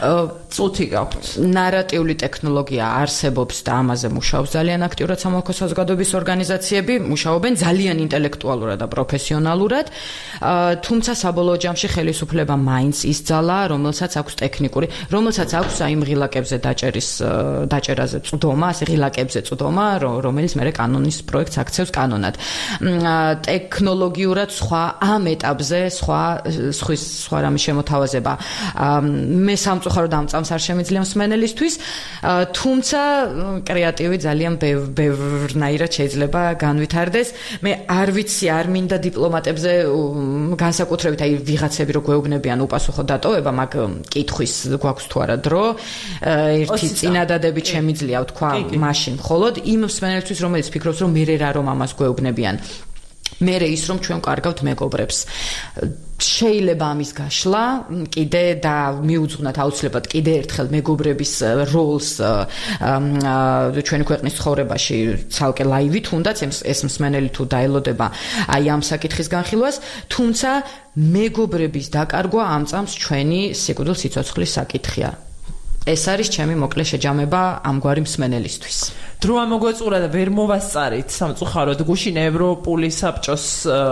წუთი გაქვთ. ნარატიული ტექნოლოგია არსებობს და ამაზე მუშაობს ძალიან აქტიურად სამოქალაქო საზოგადოების ორგანიზაციები, მუშაობენ ძალიან ინტელექტუალურად და პროფესიონალურად, თუმცა საბოლოო ჯამში ხელისუფლება მაინც ისძალა, რომელსაც აქვს ტექნიკური, რომელსაც აქვს აი მღილაკებზე დაჭერის დაჭერაზე წვდომა, ასე ღილაკებზე წვდომა, რომელიც მერე კანონის პროექტს აქცევს კანონად. ტექნოლოგიურად სხვა ამ ეტაპზე სხვა სხვის სხვა რამის შემოთავაზება მე სამწუხაროდ ამ წამს არ შემიძლია მსმენელისთვის, თუმცა კრეატივი ძალიან ბევრნაირად შეიძლება განვითარდეს. მე არ ვიცი, არ მინდა დიპლომატებზე განსაკუთრებით აი ვიღაცები რო გვეუბნებიან უპასუხო დატოვება, მაგ კითხვის გვაქვს თუ არა დრო, ერთი წინადადებით შემიძლია ვთქვა მაშინ მხოლოდ იმ მსმენელთვის, რომელიც ფიქრობს, რომ მე რა რომ ამას გვეუბნებიან. მერე ის რომ ჩვენ კარგავთ მეგობრებს. შეიძლება ამის გაშლა კიდე და მიუძღვნათ აუცილებლად კიდე ერთხელ მეგობრების როლს ჩვენი ქვეყნის ცხოვრებაში ცალკე ლაივით, თუნდაც ეს მსმენელი თუ დაელოდება აი ამ საკითხის განხილვას, თუმცა მეგობრების დაკარგვა ამ წამს ჩვენი სიკვდილ სიცოცხლის საკითხია. ეს არის ჩემი მოკლე შეჯამება ამგვარი მსმენელისთვის. დრო ამოგვეწურა და ვერ მოვასწარით სამწუხაროდ გუშინ ევროპული საბჭოს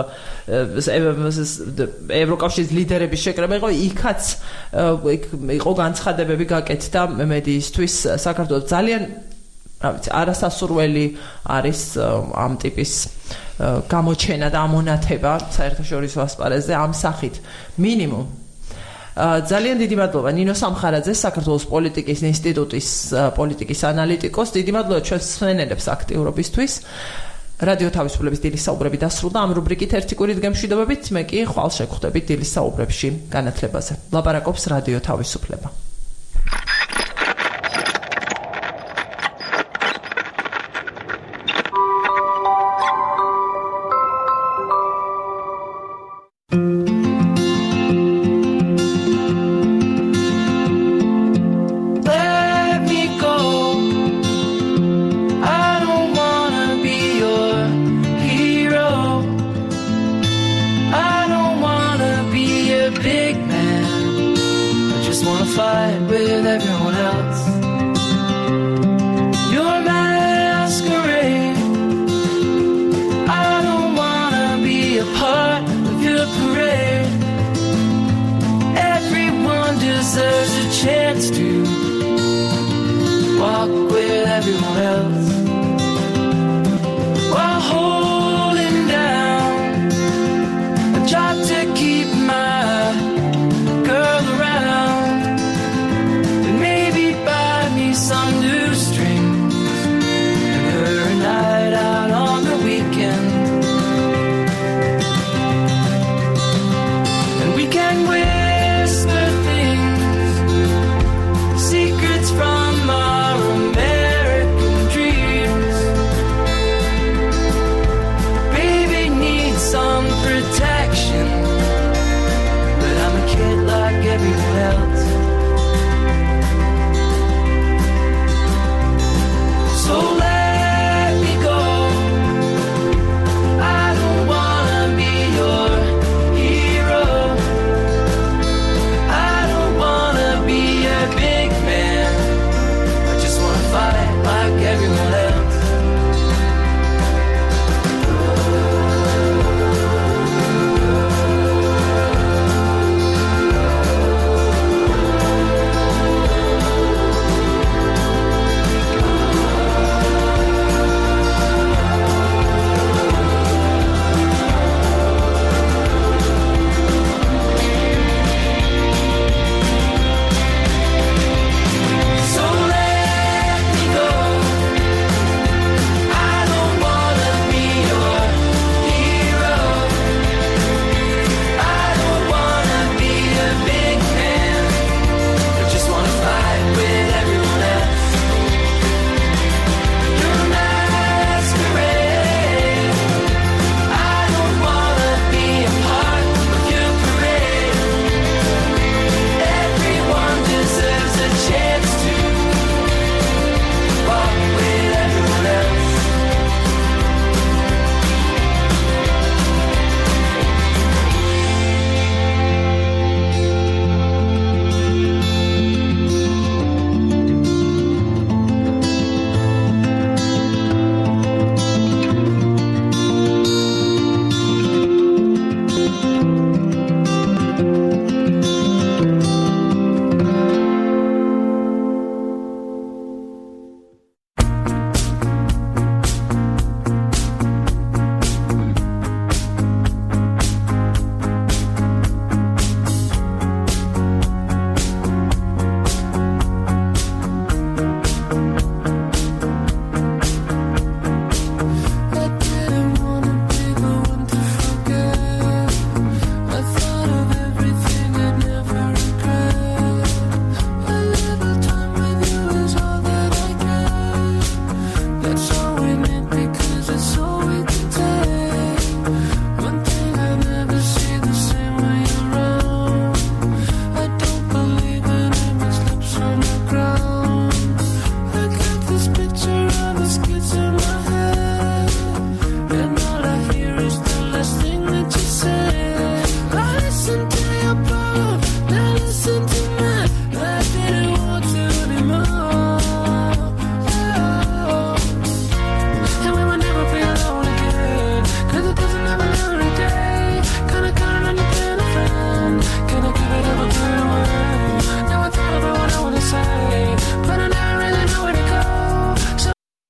ევროკავშირის ლიდერების შეკრება იყო, იქაც იყო განცხადებები გაკეთდა მედიისთვის. საქართველოს ძალიან რა ვიცი არასასურველი არის ამ ტიპის გამოჩენა და ამონათება საერთაშორისო ასპარეზზე ამ სახით მინიმუმ. ძალიან დიდი მადლობა ნინო სამხარაძე, საქართველოს პოლიტიკის ინსტიტუტის პოლიტიკის ანალიტიკოს. დიდი მადლობა ჩვენს მსმენელებს აქტიურობისთვის. რადიო თავისუფლების დილის საუბრები დასრულდა. ამ რუბრიკით ერთი კვირით გემშვიდობებით, მე კი ხვალ შეგხვდებით დილის საუბრებში განათლებაზე. ლაპარაკობს რადიო თავისუფლება. Deserves a chance to walk with everyone else.